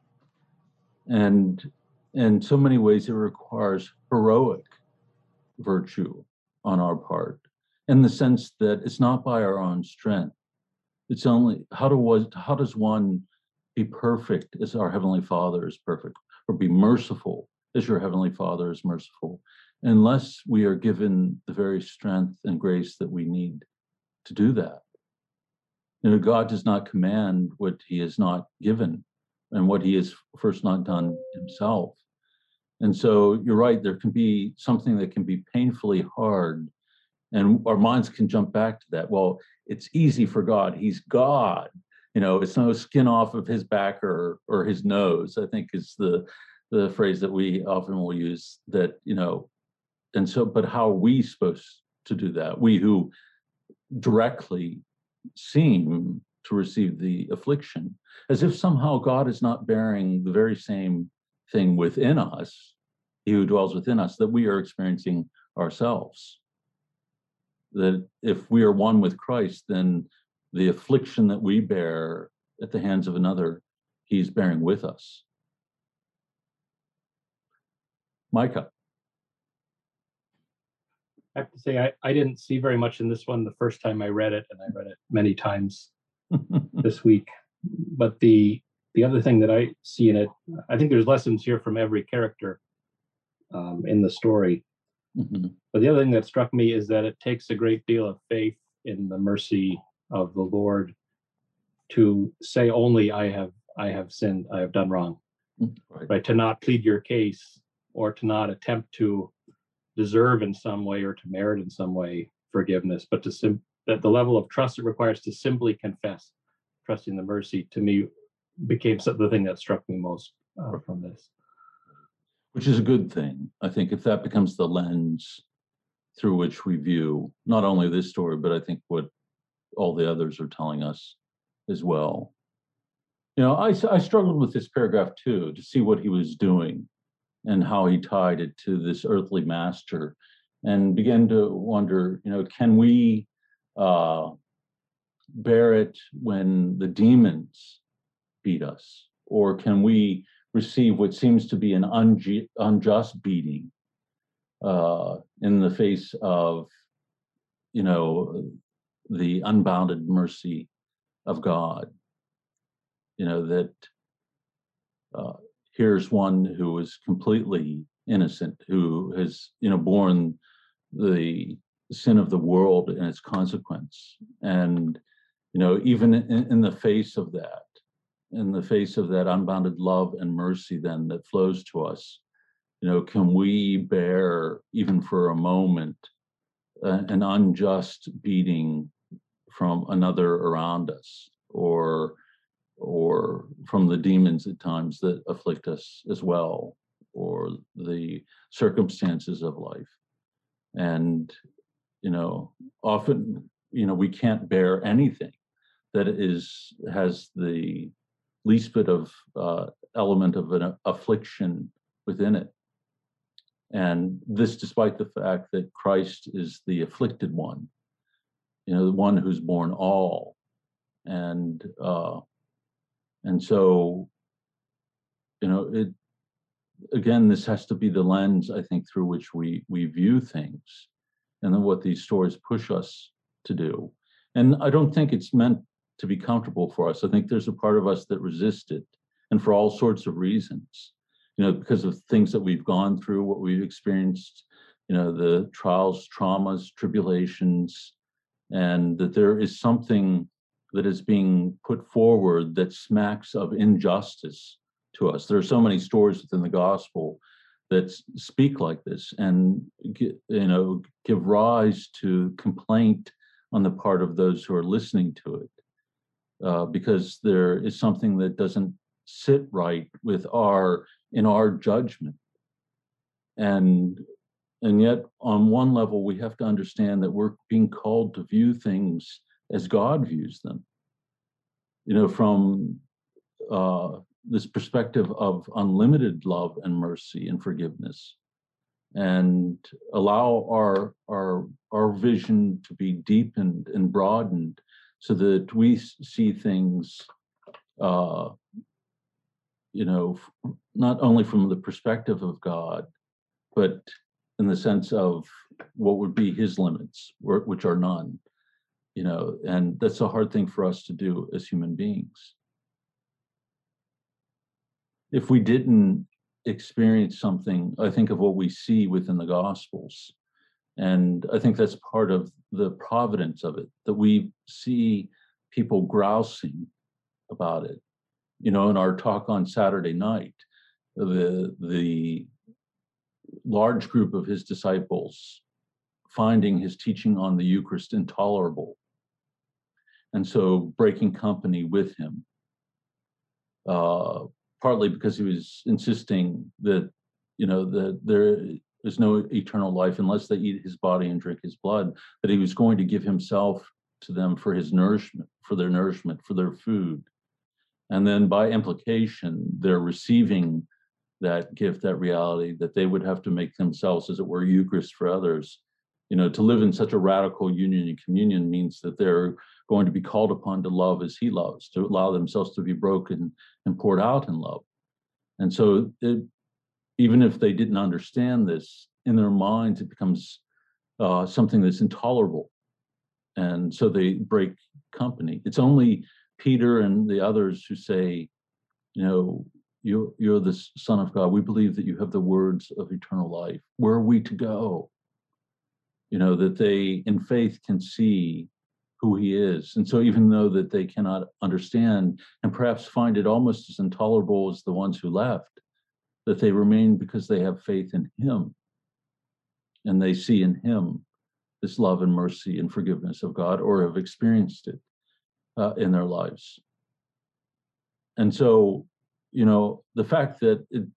And in so many ways, it requires heroic virtue on our part, in the sense that it's not by our own strength. It's only, how do was how does one be perfect as our Heavenly Father is perfect, or be merciful as your Heavenly Father is merciful, unless we are given the very strength and grace that we need to do that? You know, God does not command what he has not given, and what he has first not done himself. And so you're right, there can be something that can be painfully hard, and our minds can jump back to that. Well, it's easy for God. He's God. You know, it's no skin off of his back or or his nose, I think is the the phrase that we often will use, that, you know, and so, but how are we supposed to do that? We who directly seem to receive the affliction, as if somehow God is not bearing the very same thing within us, he who dwells within us, that we are experiencing ourselves. That if we are one with Christ, then the affliction that we bear at the hands of another, he's bearing with us. Micah. I have to say, I, I didn't see very much in this one the first time I read it, and I read it many times this week. But the the other thing that I see in it, I think there's lessons here from every character um, in the story. Mm-hmm. But the other thing that struck me is that it takes a great deal of faith in the mercy of the Lord to say only, I have I have sinned, I have done wrong. Right. Right? To not plead your case, or to not attempt to deserve in some way or to merit in some way forgiveness, but to sim- that the level of trust it requires to simply confess, trusting the mercy, to me became the thing that struck me most uh, from this. which is a good thing. I think if that becomes the lens through which we view not only this story, but I think what all the others are telling us as well. You know, I, I struggled with this paragraph too, to see what he was doing and how he tied it to this earthly master, and began to wonder, you know, can we uh, bear it when the demons beat us? Or can we receive what seems to be an unju- unjust beating uh, in the face of, you know, the unbounded mercy of God? You know, that uh, here's one who is completely innocent, who has, you know, borne the sin of the world and its consequence. And, you know, even in, in the face of that, in the face of that unbounded love and mercy then that flows to us, you know, can we bear, even for a moment, uh, an unjust beating from another around us, or or from the demons at times that afflict us as well, or the circumstances of life? And, you know, often, you know, we can't bear anything that is has the least bit of uh, element of an affliction within it. And this, despite the fact that Christ is the afflicted one, you know, the one who's borne all. And uh, and so, you know, it again, this has to be the lens, I think, through which we we view things, and then what these stories push us to do. And I don't think it's meant to be comfortable for us. I think there's a part of us that resists it, and for all sorts of reasons, you know, because of things that we've gone through, what we've experienced, you know, the trials, traumas, tribulations, and that there is something that is being put forward that smacks of injustice to us. There are so many stories within the gospel that speak like this, and, you know, give rise to complaint on the part of those who are listening to it, uh, because there is something that doesn't sit right with our in our judgment. And and yet, on one level, we have to understand that we're being called to view things as God views them, you know, from uh, this perspective of unlimited love and mercy and forgiveness, and allow our our our vision to be deepened and broadened, so that we see things, uh, you know, not only from the perspective of God, but in the sense of what would be his limits, which are none, you know, and that's a hard thing for us to do as human beings. If we didn't experience something, I think, of what we see within the Gospels, and I think that's part of the providence of it, that we see people grousing about it. You know, in our talk on Saturday night, the the large group of his disciples finding his teaching on the Eucharist intolerable, and so breaking company with him, uh, partly because he was insisting that, you know, that there is no eternal life unless they eat his body and drink his blood, that he was going to give himself to them for his nourishment, for their nourishment, for their food. And then by implication, they're receiving that gift, that reality, that they would have to make themselves, as it were, Eucharist for others. You know, to live in such a radical union and communion means that they're going to be called upon to love as he loves, to allow themselves to be broken and poured out in love. And so it, even if they didn't understand this, in their minds, it becomes uh, something that's intolerable. And so they break company. It's only Peter and the others who say, you know, you're, you're the Son of God. We believe that you have the words of eternal life. Where are we to go? You know, that they in faith can see who he is. And so even though that they cannot understand and perhaps find it almost as intolerable as the ones who left, that they remain because they have faith in him. And they see in him this love and mercy and forgiveness of God, or have experienced it uh, in their lives. And so, you know, the fact that it,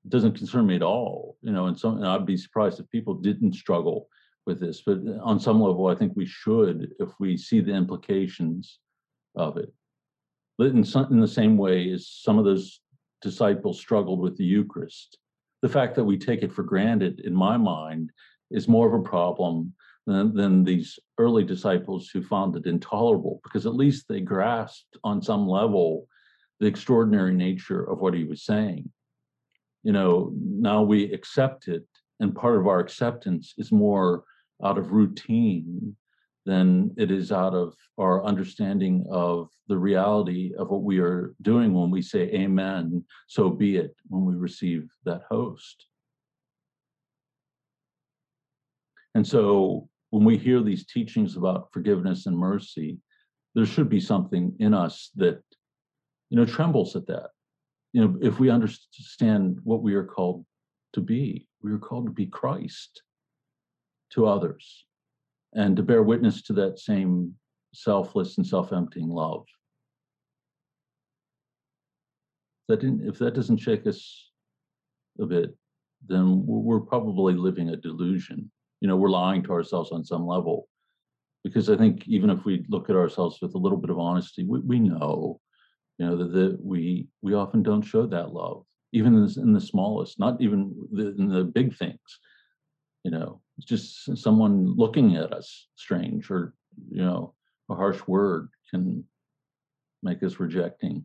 doesn't concern me at all, you know, and some, and I'd be surprised if people didn't struggle with this, but on some level, I think we should, if we see the implications of it. But in, some, in the same way as some of those disciples struggled with the Eucharist, the fact that we take it for granted, in my mind, is more of a problem than, than these early disciples who found it intolerable, because at least they grasped on some level the extraordinary nature of what he was saying. You know, now we accept it, and part of our acceptance is more out of routine than it is out of our understanding of the reality of what we are doing when we say amen, so be it, when we receive that host. And so when we hear these teachings about forgiveness and mercy, there should be something in us that, you know, trembles at that. You know, if we understand what we are called to be, we are called to be Christ to others and to bear witness to that same selfless and self-emptying love. That didn't, if that doesn't shake us a bit, then we're probably living a delusion. You know, we're lying to ourselves on some level, because I think even if we look at ourselves with a little bit of honesty, we, we know, you know, that, that we we often don't show that love, even in the, in the smallest, not even the, in the big things. You know, it's just someone looking at us strange, or, you know, a harsh word can make us rejecting.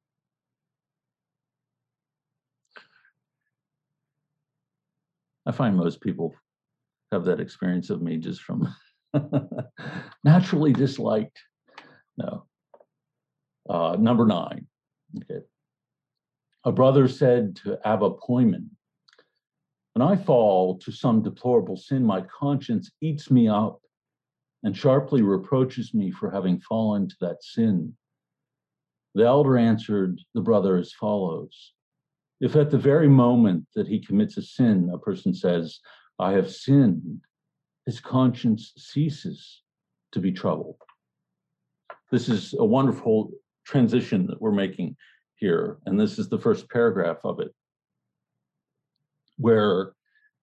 I find most people have that experience of me just from naturally disliked. No. Uh, number nine. Okay. A brother said to Abba Poyman, "When I fall to some deplorable sin, my conscience eats me up and sharply reproaches me for having fallen to that sin." The elder answered the brother as follows: "If at the very moment that he commits a sin, a person says, 'I have sinned,' his conscience ceases to be troubled." This is a wonderful transition that we're making here, and this is the first paragraph of it, where,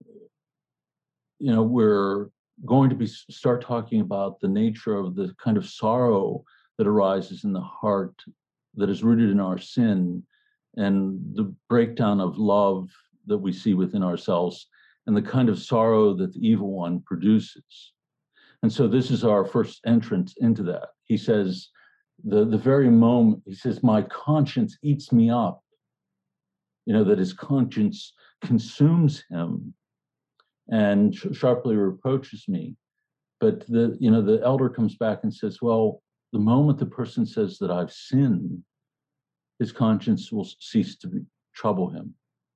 you know, we're going to be start talking about the nature of the kind of sorrow that arises in the heart that is rooted in our sin, and the breakdown of love that we see within ourselves, and the kind of sorrow that the evil one produces. And so this is our first entrance into that. He says, the, the very moment, he says, my conscience eats me up, you know, that his conscience consumes him and sh- sharply reproaches me. But the, you know, the elder comes back and says, well, the moment the person says that I've sinned, his conscience will cease to be, trouble him.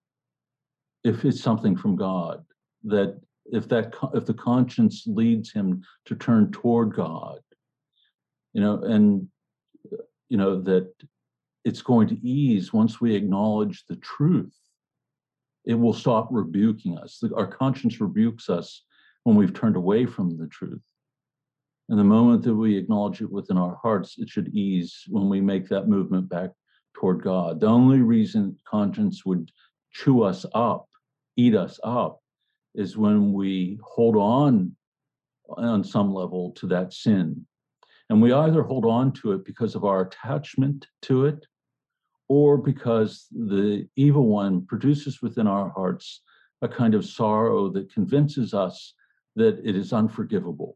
If it's something from God, that if that if the conscience leads him to turn toward God, you know, and you know that it's going to ease once we acknowledge the truth. It will stop rebuking us. Our conscience rebukes us when we've turned away from the truth. And the moment that we acknowledge it within our hearts, it should ease when we make that movement back toward God. The only reason conscience would chew us up, eat us up, is when we hold on on some level to that sin. And we either hold on to it because of our attachment to it, or because the evil one produces within our hearts a kind of sorrow that convinces us that it is unforgivable.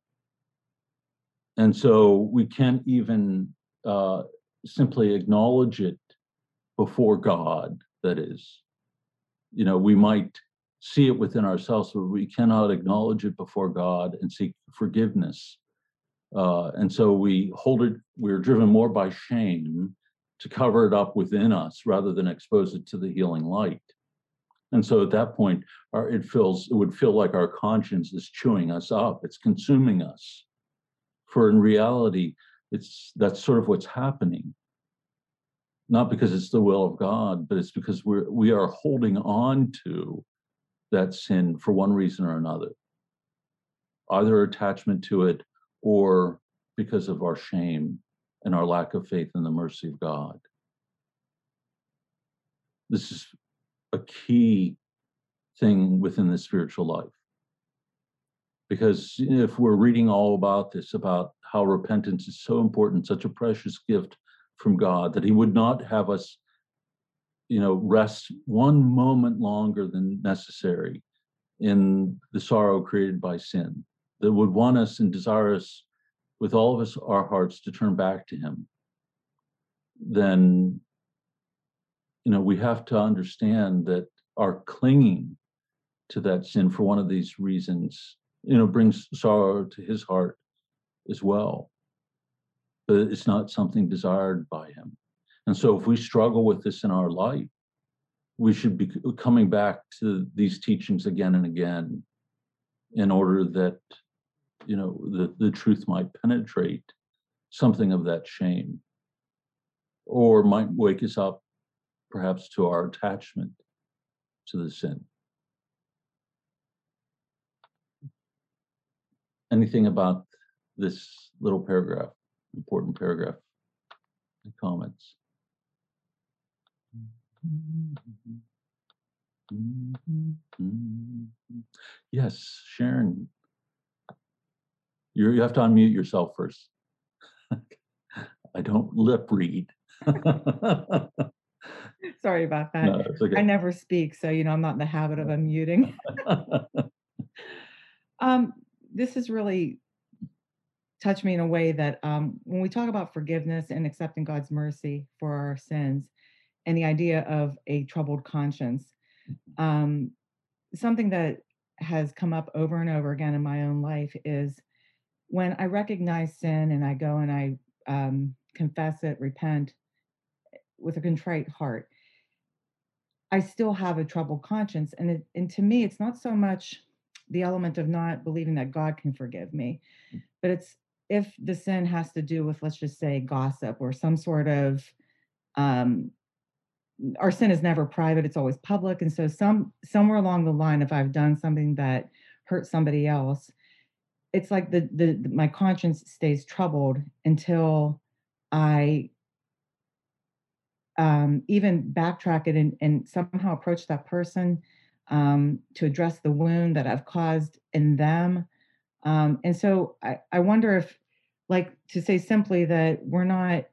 And so we can't even uh, simply acknowledge it before God, that is. You know, we might see it within ourselves, but we cannot acknowledge it before God and seek forgiveness. Uh, and so we hold it, we're driven more by shame to cover it up within us rather than expose it to the healing light. And so at that point, our, it feels, it would feel like our conscience is chewing us up, it's consuming us. For in reality, it's that's sort of what's happening. Not because it's the will of God, but it's because we're we are holding on to that sin for one reason or another, either attachment to it or because of our shame and our lack of faith in the mercy of God. This is a key thing within the spiritual life. Because if we're reading all about this, about how repentance is so important, such a precious gift from God, that he would not have us, you know, rest one moment longer than necessary in the sorrow created by sin, that would want us and desire us with all of us, our hearts, to turn back to him, then, you know, we have to understand that our clinging to that sin for one of these reasons, you know, brings sorrow to his heart as well. But it's not something desired by him. And so if we struggle with this in our life, we should be coming back to these teachings again and again in order that, you know, the, the truth might penetrate something of that shame, or might wake us up perhaps to our attachment to the sin. Anything about this little paragraph, important paragraph, comments? Yes, Sharon, You're, you have to unmute yourself first. I don't lip read. Sorry about that. No, it's okay. I never speak, so you know I'm not in the habit of unmuting. um, this has really touched me in a way that um, when we talk about forgiveness and accepting God's mercy for our sins, and the idea of a troubled conscience, um, something that has come up over and over again in my own life is when I recognize sin and I go and I um, confess it, repent with a contrite heart, I still have a troubled conscience. And, it, and to me, it's not so much the element of not believing that God can forgive me, but it's if the sin has to do with, let's just say, gossip or some sort of, um, our sin is never private, it's always public. And so some somewhere along the line, if I've done something that hurt somebody else, it's like the, the, the my conscience stays troubled until I um, even backtrack it and, and somehow approach that person um, to address the wound that I've caused in them. Um, and so I, I wonder if, like, to say simply that we're not,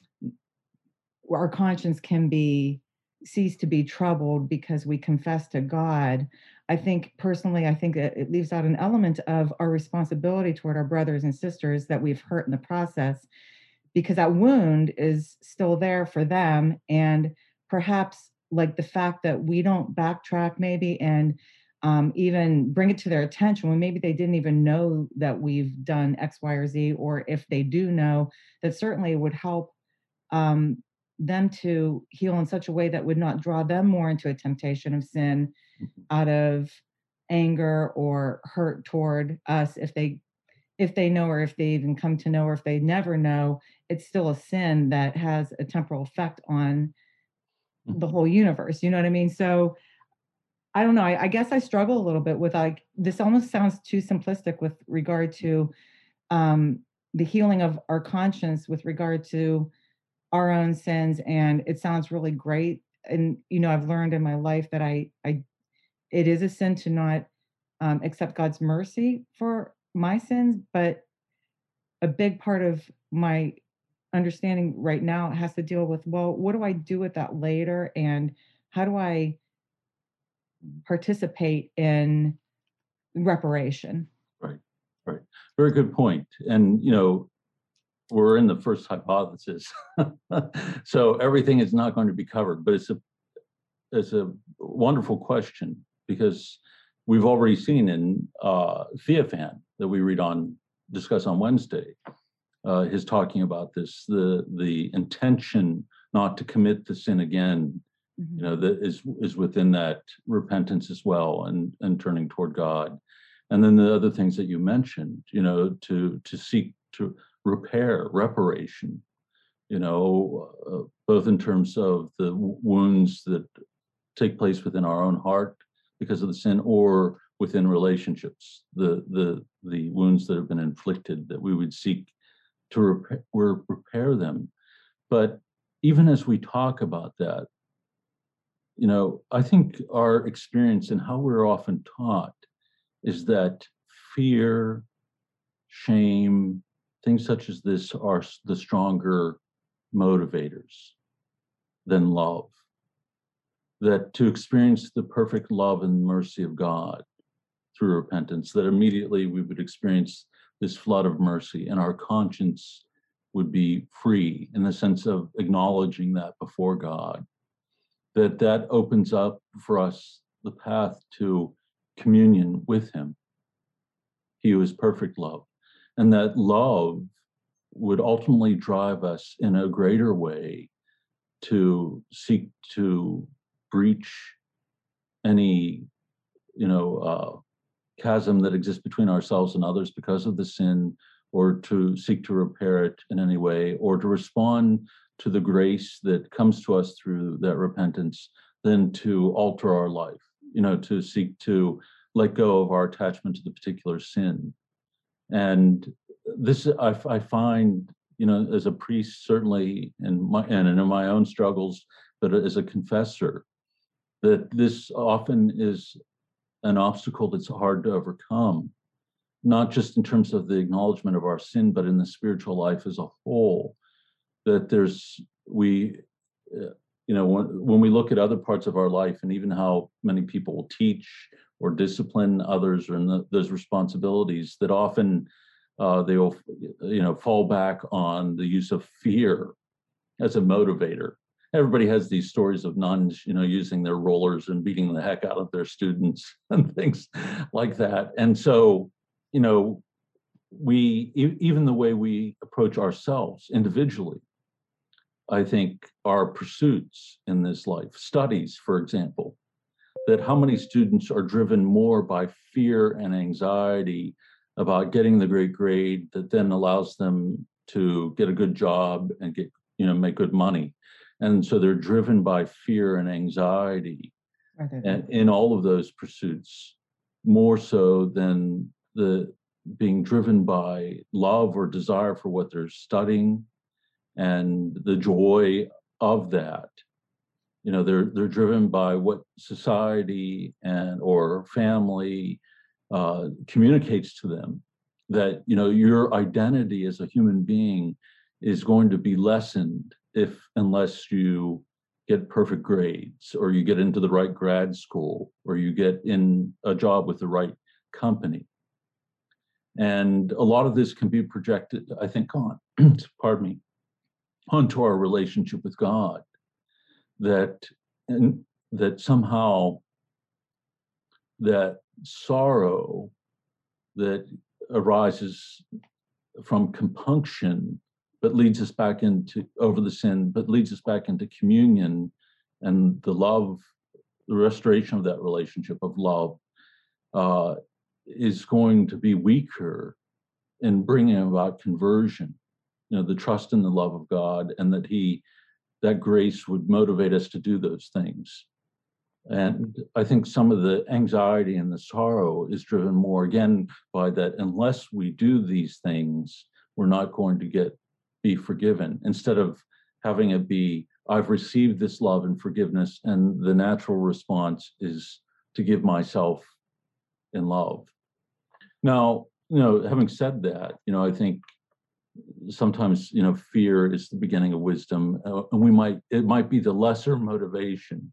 our conscience can be cease to be troubled because we confess to God. I think personally, I think that it leaves out an element of our responsibility toward our brothers and sisters that we've hurt in the process, because that wound is still there for them. And perhaps like the fact that we don't backtrack maybe and um, even bring it to their attention when maybe they didn't even know that we've done X, Y, or Z, or if they do know, that certainly would help um, them to heal in such a way that would not draw them more into a temptation of sin out of anger or hurt toward us. If they if they know, or if they even come to know, or if they never know, it's still a sin that has a temporal effect on the whole universe. You know what I mean? So I don't know. I, I guess I struggle a little bit with, like, this almost sounds too simplistic with regard to um, the healing of our conscience with regard to our own sins. And it sounds really great. And, you know, I've learned in my life that I, I, it is a sin to not um, accept God's mercy for my sins, but a big part of my understanding right now has to deal with, well, what do I do with that later? And how do I participate in reparation? Right, right. Very good point. And, you know, we're in the first hypothesis. So everything is not going to be covered, but it's a, it's a wonderful question, because we've already seen in uh, Theophan that we read on, discuss on Wednesday, uh, his talking about this, the the intention not to commit the sin again, mm-hmm. you know, that is is within that repentance as well, and and turning toward God. And then the other things that you mentioned, you know, to to seek to repair, reparation, you know, uh, both in terms of the w- wounds that take place within our own heart because of the sin, or within relationships, the the the wounds that have been inflicted, that we would seek to repair, repair them. But even as we talk about that, you know, I think our experience and how we're often taught is that fear, shame, things such as this are the stronger motivators than love. That to experience the perfect love and mercy of God through repentance, that immediately we would experience this flood of mercy and our conscience would be free in the sense of acknowledging that before God, that that opens up for us the path to communion with him. He who is perfect love. And that love would ultimately drive us in a greater way to seek to breach any, you know, uh, chasm that exists between ourselves and others because of the sin, or to seek to repair it in any way, or to respond to the grace that comes to us through that repentance, than to alter our life, you know, to seek to let go of our attachment to the particular sin. And this, I, I find, you know, as a priest, certainly in my, and in my own struggles, but as a confessor, that this often is an obstacle that's hard to overcome, not just in terms of the acknowledgement of our sin, but in the spiritual life as a whole. That there's, we, uh, you know, when, when we look at other parts of our life and even how many people teach or discipline others or in the, those responsibilities, that often uh, they will, you know, fall back on the use of fear as a motivator. Everybody has these stories of nuns, you know, using their rollers and beating the heck out of their students and things like that. And so, you know, we, even the way we approach ourselves individually, I think our pursuits in this life, studies, for example, that how many students are driven more by fear and anxiety about getting the great grade that then allows them to get a good job and get, you know, make good money. And so they're driven by fear and anxiety and in all of those pursuits, more so than the being driven by love or desire for what they're studying and the joy of that. You know, they're they're driven by what society and or family uh, communicates to them, that, you know, your identity as a human being is going to be lessened if unless you get perfect grades, or you get into the right grad school, or you get in a job with the right company. And a lot of this can be projected, I think, on, pardon me, onto our relationship with God, that and that somehow that sorrow that arises from compunction, but leads us back into over the sin, but leads us back into communion and the love, the restoration of that relationship of love, uh, is going to be weaker in bringing about conversion. You know, the trust in the love of God, and that He, that grace would motivate us to do those things. And I think some of the anxiety and the sorrow is driven more, again, by that unless we do these things, we're not going to get be forgiven, instead of having it be, I've received this love and forgiveness, and the natural response is to give myself in love. Now, you know, having said that, you know, I think sometimes, you know, fear is the beginning of wisdom, uh, and we might, it might be the lesser motivation,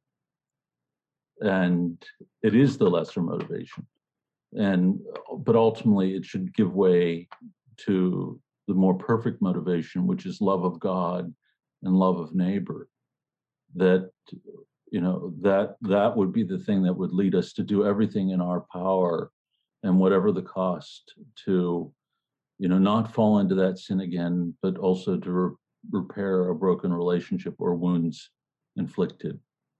and it is the lesser motivation, and but ultimately it should give way to the more perfect motivation, which is love of God and love of neighbor. That, you know, that that would be the thing that would lead us to do everything in our power, and whatever the cost, to, you know, not fall into that sin again, but also to re- repair a broken relationship or wounds inflicted.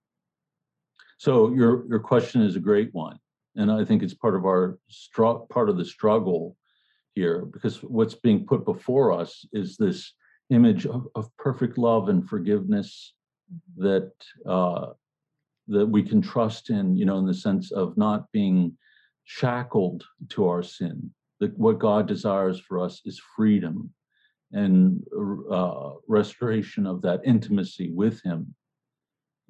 So your your question is a great one, and I think it's part of our str- part of the struggle here, because what's being put before us is this image of, of perfect love and forgiveness that uh, that we can trust in, you know, in the sense of not being shackled to our sin. That what God desires for us is freedom and uh, restoration of that intimacy with Him.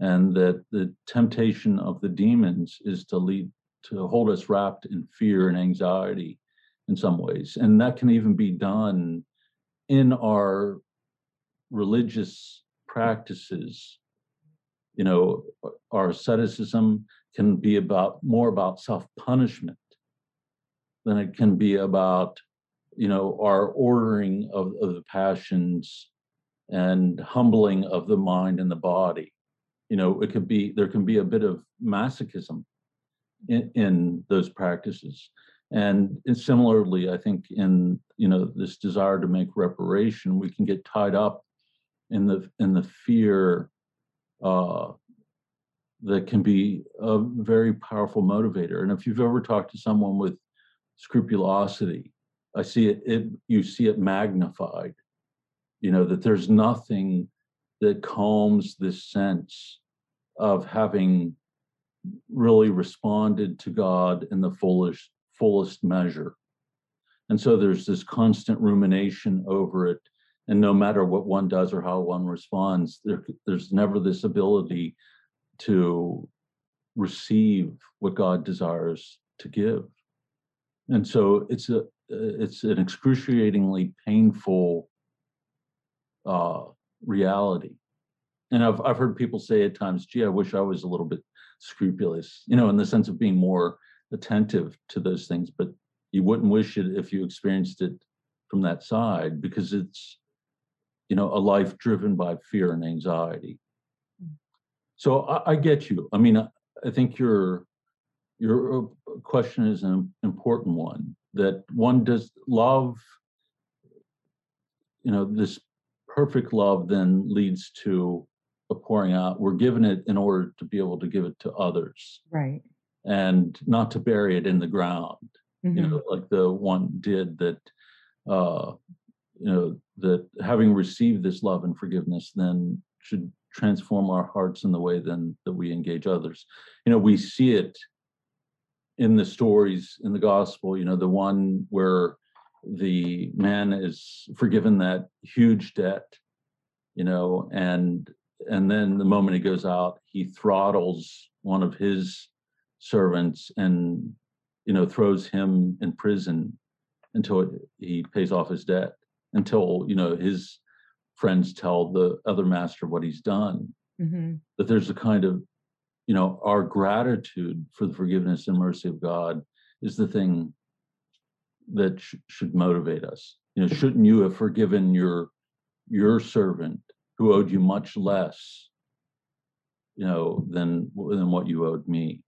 and that the temptation of the demons is to lead to hold us wrapped in fear and anxiety in some ways. And that can even be done in our religious practices. You know, our asceticism can be about more about self-punishment than it can be about, you know, our ordering of, of the passions and humbling of the mind and the body. You know, it could be, there can be a bit of masochism in, in those practices. And, and similarly, I think in, you know, this desire to make reparation, we can get tied up in the in the fear uh, that can be a very powerful motivator. And if you've ever talked to someone with scrupulosity, I see it, it you see it magnified. You know, that there's nothing that calms this sense of having really responded to God in the fullest fullest measure. And so there's this constant rumination over it. And no matter what one does or how one responds, there, there's never this ability to receive what God desires to give. And so it's a it's an excruciatingly painful uh, reality. And I've I've heard people say at times, "Gee, I wish I was a little bit scrupulous," you know, in the sense of being more attentive to those things. But you wouldn't wish it if you experienced it from that side, because it's, you know, a life driven by fear and anxiety. So I, I get you. I mean, I, I think your your question is an important one. That one does love, you know, this perfect love then leads to a pouring out. We're given it in order to be able to give it to others, Right. and not to bury it in the ground. Mhm. You know, like the one did that. Uh, you know, that having received this love and forgiveness then should transform our hearts in the way then that we engage others. You know, we see it in the stories in the gospel, you know, the one where the man is forgiven that huge debt, you know, and and then the moment he goes out, he throttles one of his servants and, you know, throws him in prison until it, he pays off his debt, until, you know, his friends tell the other master what he's done. Mm-hmm. That there's a kind of, you know, our gratitude for the forgiveness and mercy of God is the thing that sh- should motivate us. You know, shouldn't you have forgiven your your servant who owed you much less, you know, than than what you owed me?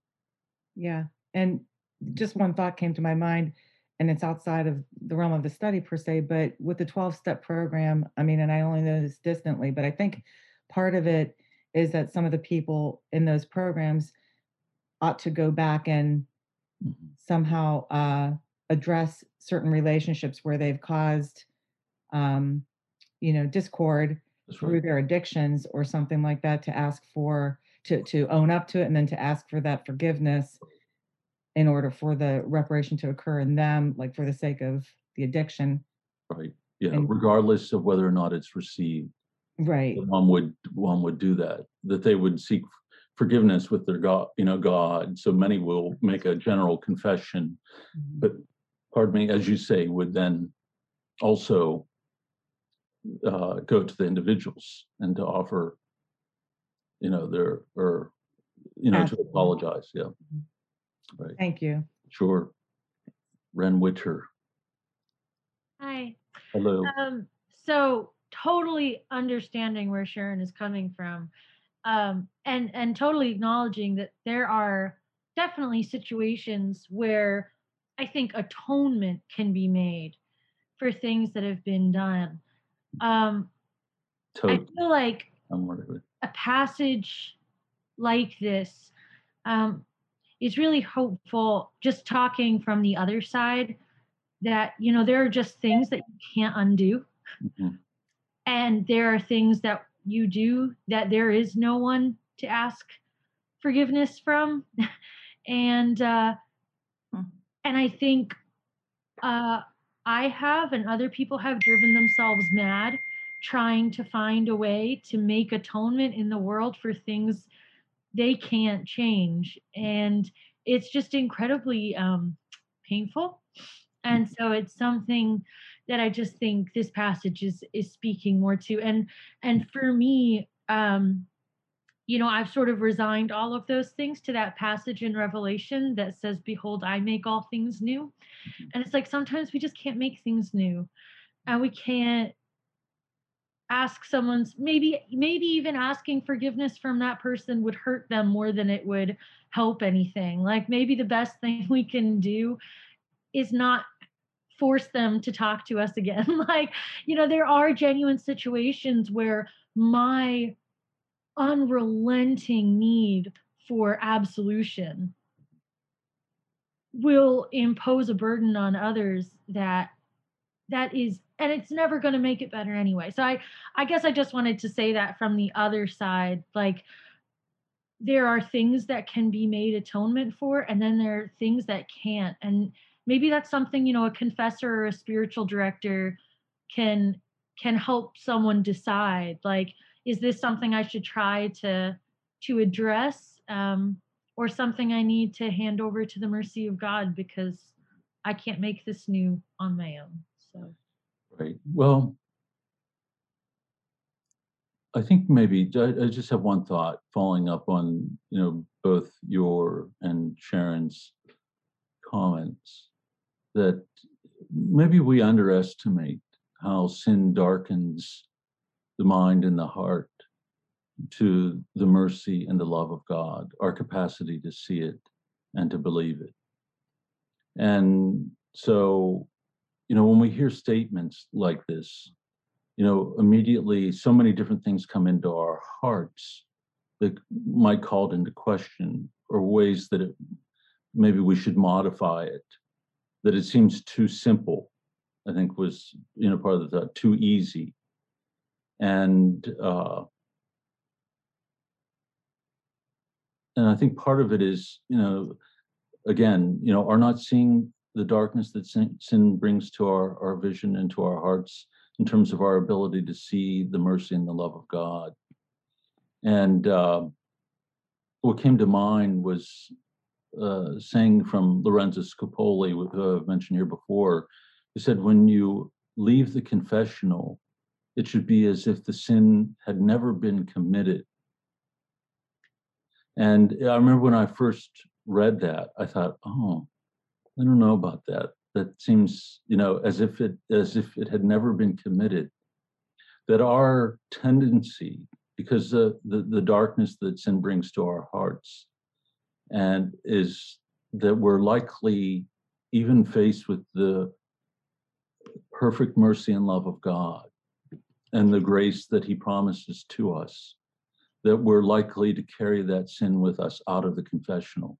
Yeah. And just one thought came to my mind, and it's outside of the realm of the study per se, but with the twelve step program, I mean, and I only know this distantly, but I think part of it is that some of the people in those programs ought to go back and Mhm. somehow uh, address certain relationships where they've caused, um, you know, discord That's through right. their addictions or something like that, to ask for, to, to own up to it, and then to ask for that forgiveness in order for the reparation to occur in them, like for the sake of the addiction. Right. Yeah. And Regardless of whether or not it's received, right. one would one would do that. That they would seek forgiveness with their God, you know, God. So many will make a general confession, Mhm. but pardon me, as you say, would then also uh, go to the individuals and to offer, you know, their or you know, to Absolutely. apologize. Yeah. Mhm. Right. Thank you. Sure. Ren Witter. Hi. Hello. Um, so totally understanding where Sharon is coming from, um, and and totally acknowledging that there are definitely situations where I think atonement can be made for things that have been done. Um, I Totally. feel like I'm right with. a passage like this um, is really hopeful. Just talking from the other side, that you know there are just things that you can't undo, Mhm. and there are things that you do that there is no one to ask forgiveness from. and uh and I think uh I have and other people have driven themselves mad trying to find a way to make atonement in the world for things they can't change. And it's just incredibly um, painful. And so it's something that I just think this passage is is speaking more to. And and for me, um, you know, I've sort of resigned all of those things to that passage in Revelation that says, "Behold, I make all things new." And it's like sometimes we just can't make things new, and we can't ask someone's maybe maybe even asking forgiveness from that person would hurt them more than it would help anything. Like maybe the best thing we can do is not force them to talk to us again. Like, you know, there are genuine situations where my unrelenting need for absolution will impose a burden on others that that is, and it's never going to make it better anyway. So I I guess I just wanted to say that from the other side, like there are things that can be made atonement for, and then there are things that can't. And maybe that's something, you know, a confessor or a spiritual director can can help someone decide, like, is this something I should try to to address, um, or something I need to hand over to the mercy of God because I can't make this new on my own. So Right. Well, I think maybe I, I just have one thought following up on, you know, both your and Sharon's comments, that maybe we underestimate how sin darkens the mind and the heart to the mercy and the love of God, our capacity to see it and to believe it. And so, you know, when we hear statements like this, you know, immediately so many different things come into our hearts that might call it into question, or ways that it, maybe we should modify it, that it seems too simple, I think was, you know, part of the thought, too easy. And, uh, and I think part of it is, you know, again, you know, are not seeing the darkness that sin, sin brings to our, our vision and to our hearts in terms of our ability to see the mercy and the love of God. And uh, what came to mind was uh, saying from Lorenzo Scopoli, who I've mentioned here before. He said, when you leave the confessional, it should be as if the sin had never been committed. And I remember when I first read that, I thought, oh, I don't know about that. That seems, you know, as if it as if it had never been committed. That our tendency, because the, the, the darkness that sin brings to our hearts, and is that we're likely, even faced with the perfect mercy and love of God and the grace that he promises to us, that we're likely to carry that sin with us out of the confessional.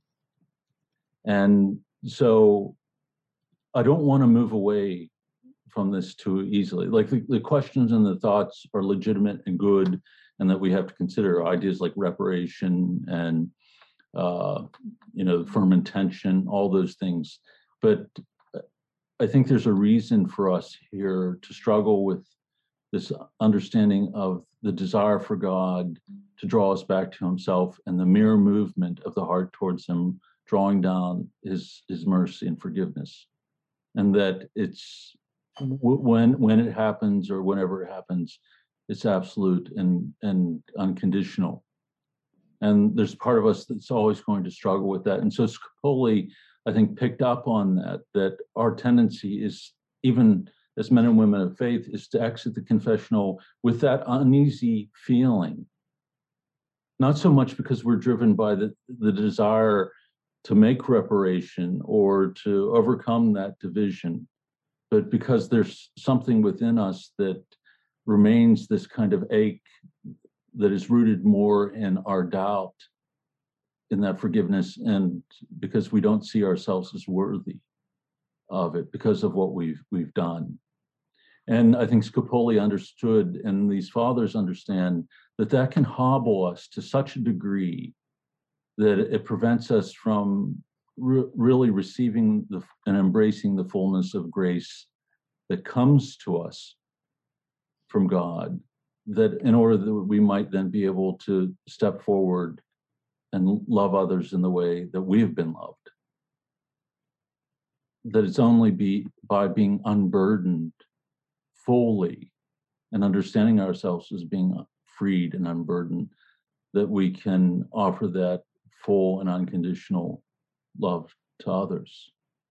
And so I don't want to move away from this too easily. Like the, the questions and the thoughts are legitimate and good, and that we have to consider ideas like reparation and uh, you know, firm intention, all those things. But I think there's a reason for us here to struggle with this understanding of the desire for God to draw us back to himself, and the mere movement of the heart towards him, drawing down his, his mercy and forgiveness. And that it's when when it happens, or whenever it happens, it's absolute and, and unconditional. And there's part of us that's always going to struggle with that. And so Scopoli, I think, picked up on that, that our tendency is, even as men and women of faith, is to exit the confessional with that uneasy feeling. Not so much because we're driven by the, the desire to make reparation or to overcome that division, but because there's something within us that remains this kind of ache that is rooted more in our doubt in that forgiveness, and because we don't see ourselves as worthy of it because of what we've we've done. And I think Scopoli understood, and these fathers understand, that that can hobble us to such a degree that it prevents us from re- really receiving the, and embracing the fullness of grace that comes to us from God, that in order that we might then be able to step forward and love others in the way that we have been loved. That it's only be by being unburdened fully and understanding ourselves as being freed and unburdened that we can offer that full and unconditional love to others.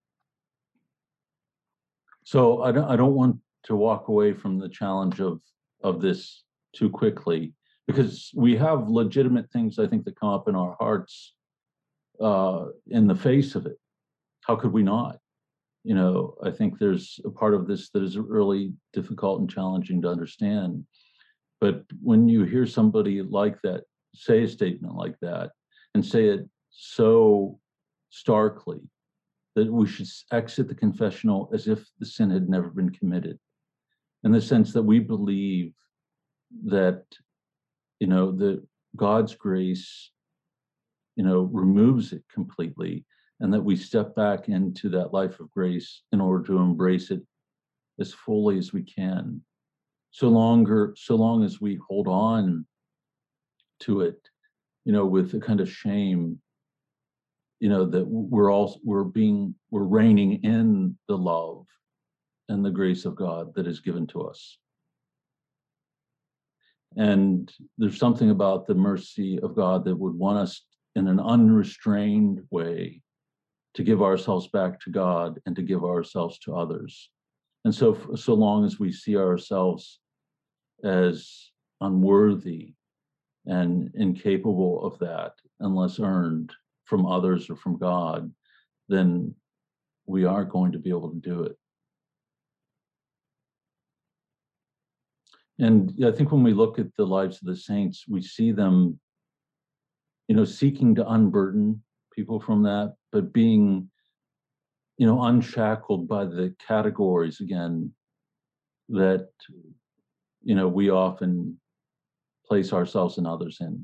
So I don't, I don't want to walk away from the challenge of, of this too quickly, because we have legitimate things, I think, that come up in our hearts uh, in the face of it. How could we not? You know, I think there's a part of this that is really difficult and challenging to understand. But when you hear somebody like that say a statement like that and say it so starkly that we should exit the confessional as if the sin had never been committed, in the sense that we believe that, you know, that God's grace, you know, removes it completely, and that we step back into that life of grace in order to embrace it as fully as we can. So longer, so long as we hold on to it, you know, with a kind of shame, you know, that we're all, we're being, we're reigning in the love and the grace of God that is given to us. And there's something about the mercy of God that would want us in an unrestrained way to give ourselves back to God and to give ourselves to others. And so, so long as we see ourselves as unworthy and incapable of that, unless earned from others or from God, then we aren't going to be able to do it. And I think when we look at the lives of the saints, we see them, you know, seeking to unburden people from that, but being, you know, unshackled by the categories again that, you know, we often place ourselves and others in.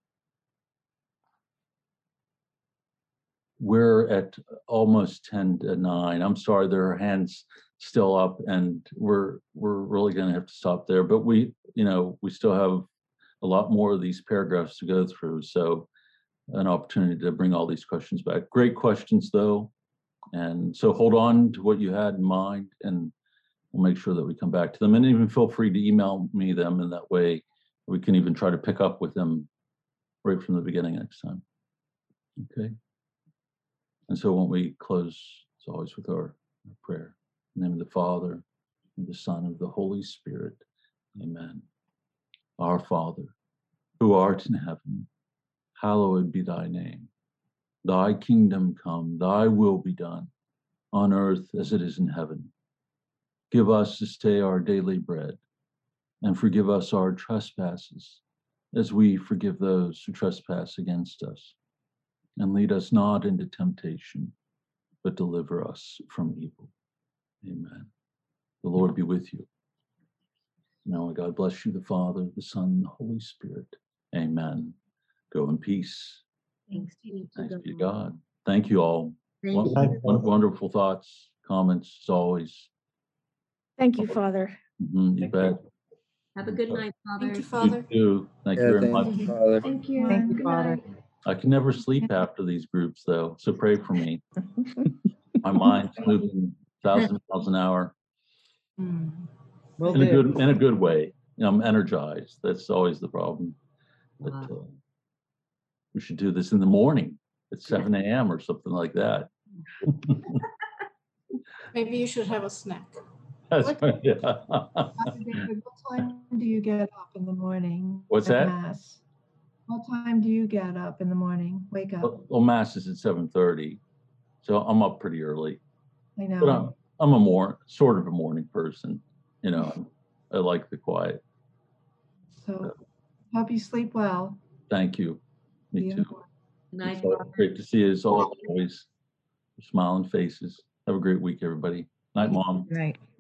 We're at almost ten to nine. I'm sorry, there are hands still up, and we're we're really going to have to stop there. But we, you know, we still have a lot more of these paragraphs to go through. So an opportunity to bring all these questions back. Great questions, though. And so hold on to what you had in mind, and we'll make sure that we come back to them. And even feel free to email me them, and that way we can even try to pick up with them right from the beginning next time. Okay. And so when we close, as always, with our, our prayer, in the name of the Father, and the Son, and of the Holy Spirit. Amen. Our Father, who art in heaven, hallowed be thy name. Thy kingdom come, thy will be done, on earth as it is in heaven. Give us this day our daily bread, and forgive us our trespasses, as we forgive those who trespass against us. And lead us not into temptation, but deliver us from evil. Amen. The Lord be with you. Now may God bless you, the Father, the Son, and the Holy Spirit. Amen. Go in peace. Thanks to you. Thanks be to God. Thank you all. Thank Won- you. won- Wonderful thoughts, comments, as always. Thank you, Father. Mhm, you bet. Have a good night, Father. Thank you, You Father. too. Thank you Yeah, very thank much. you, Father. Thank you. Thank you, Good Father. night. I can never sleep after these groups, though, so pray for me. My mind's moving a thousand miles an hour Mm. Will in a do. good in a good way. You know, I'm energized. That's always the problem. But Wow. uh, we should do this in the morning at seven a m or something like that. Maybe you should have a snack. That's What- right. Yeah. Doctor David, what time do you get up in the morning? What's at that? Mass. What time do you get up in the morning? Wake up. Well, well, mass is at seven thirty, so I'm up pretty early. I But I'm know. I'm a more sort of a morning person. You know, I like the quiet. So hope you sleep well. Thank you. See Me you in too. the morning. Good night, It's so Father. great to see you as always. Smiling faces. Have a great week, everybody. Night, Mom. Right.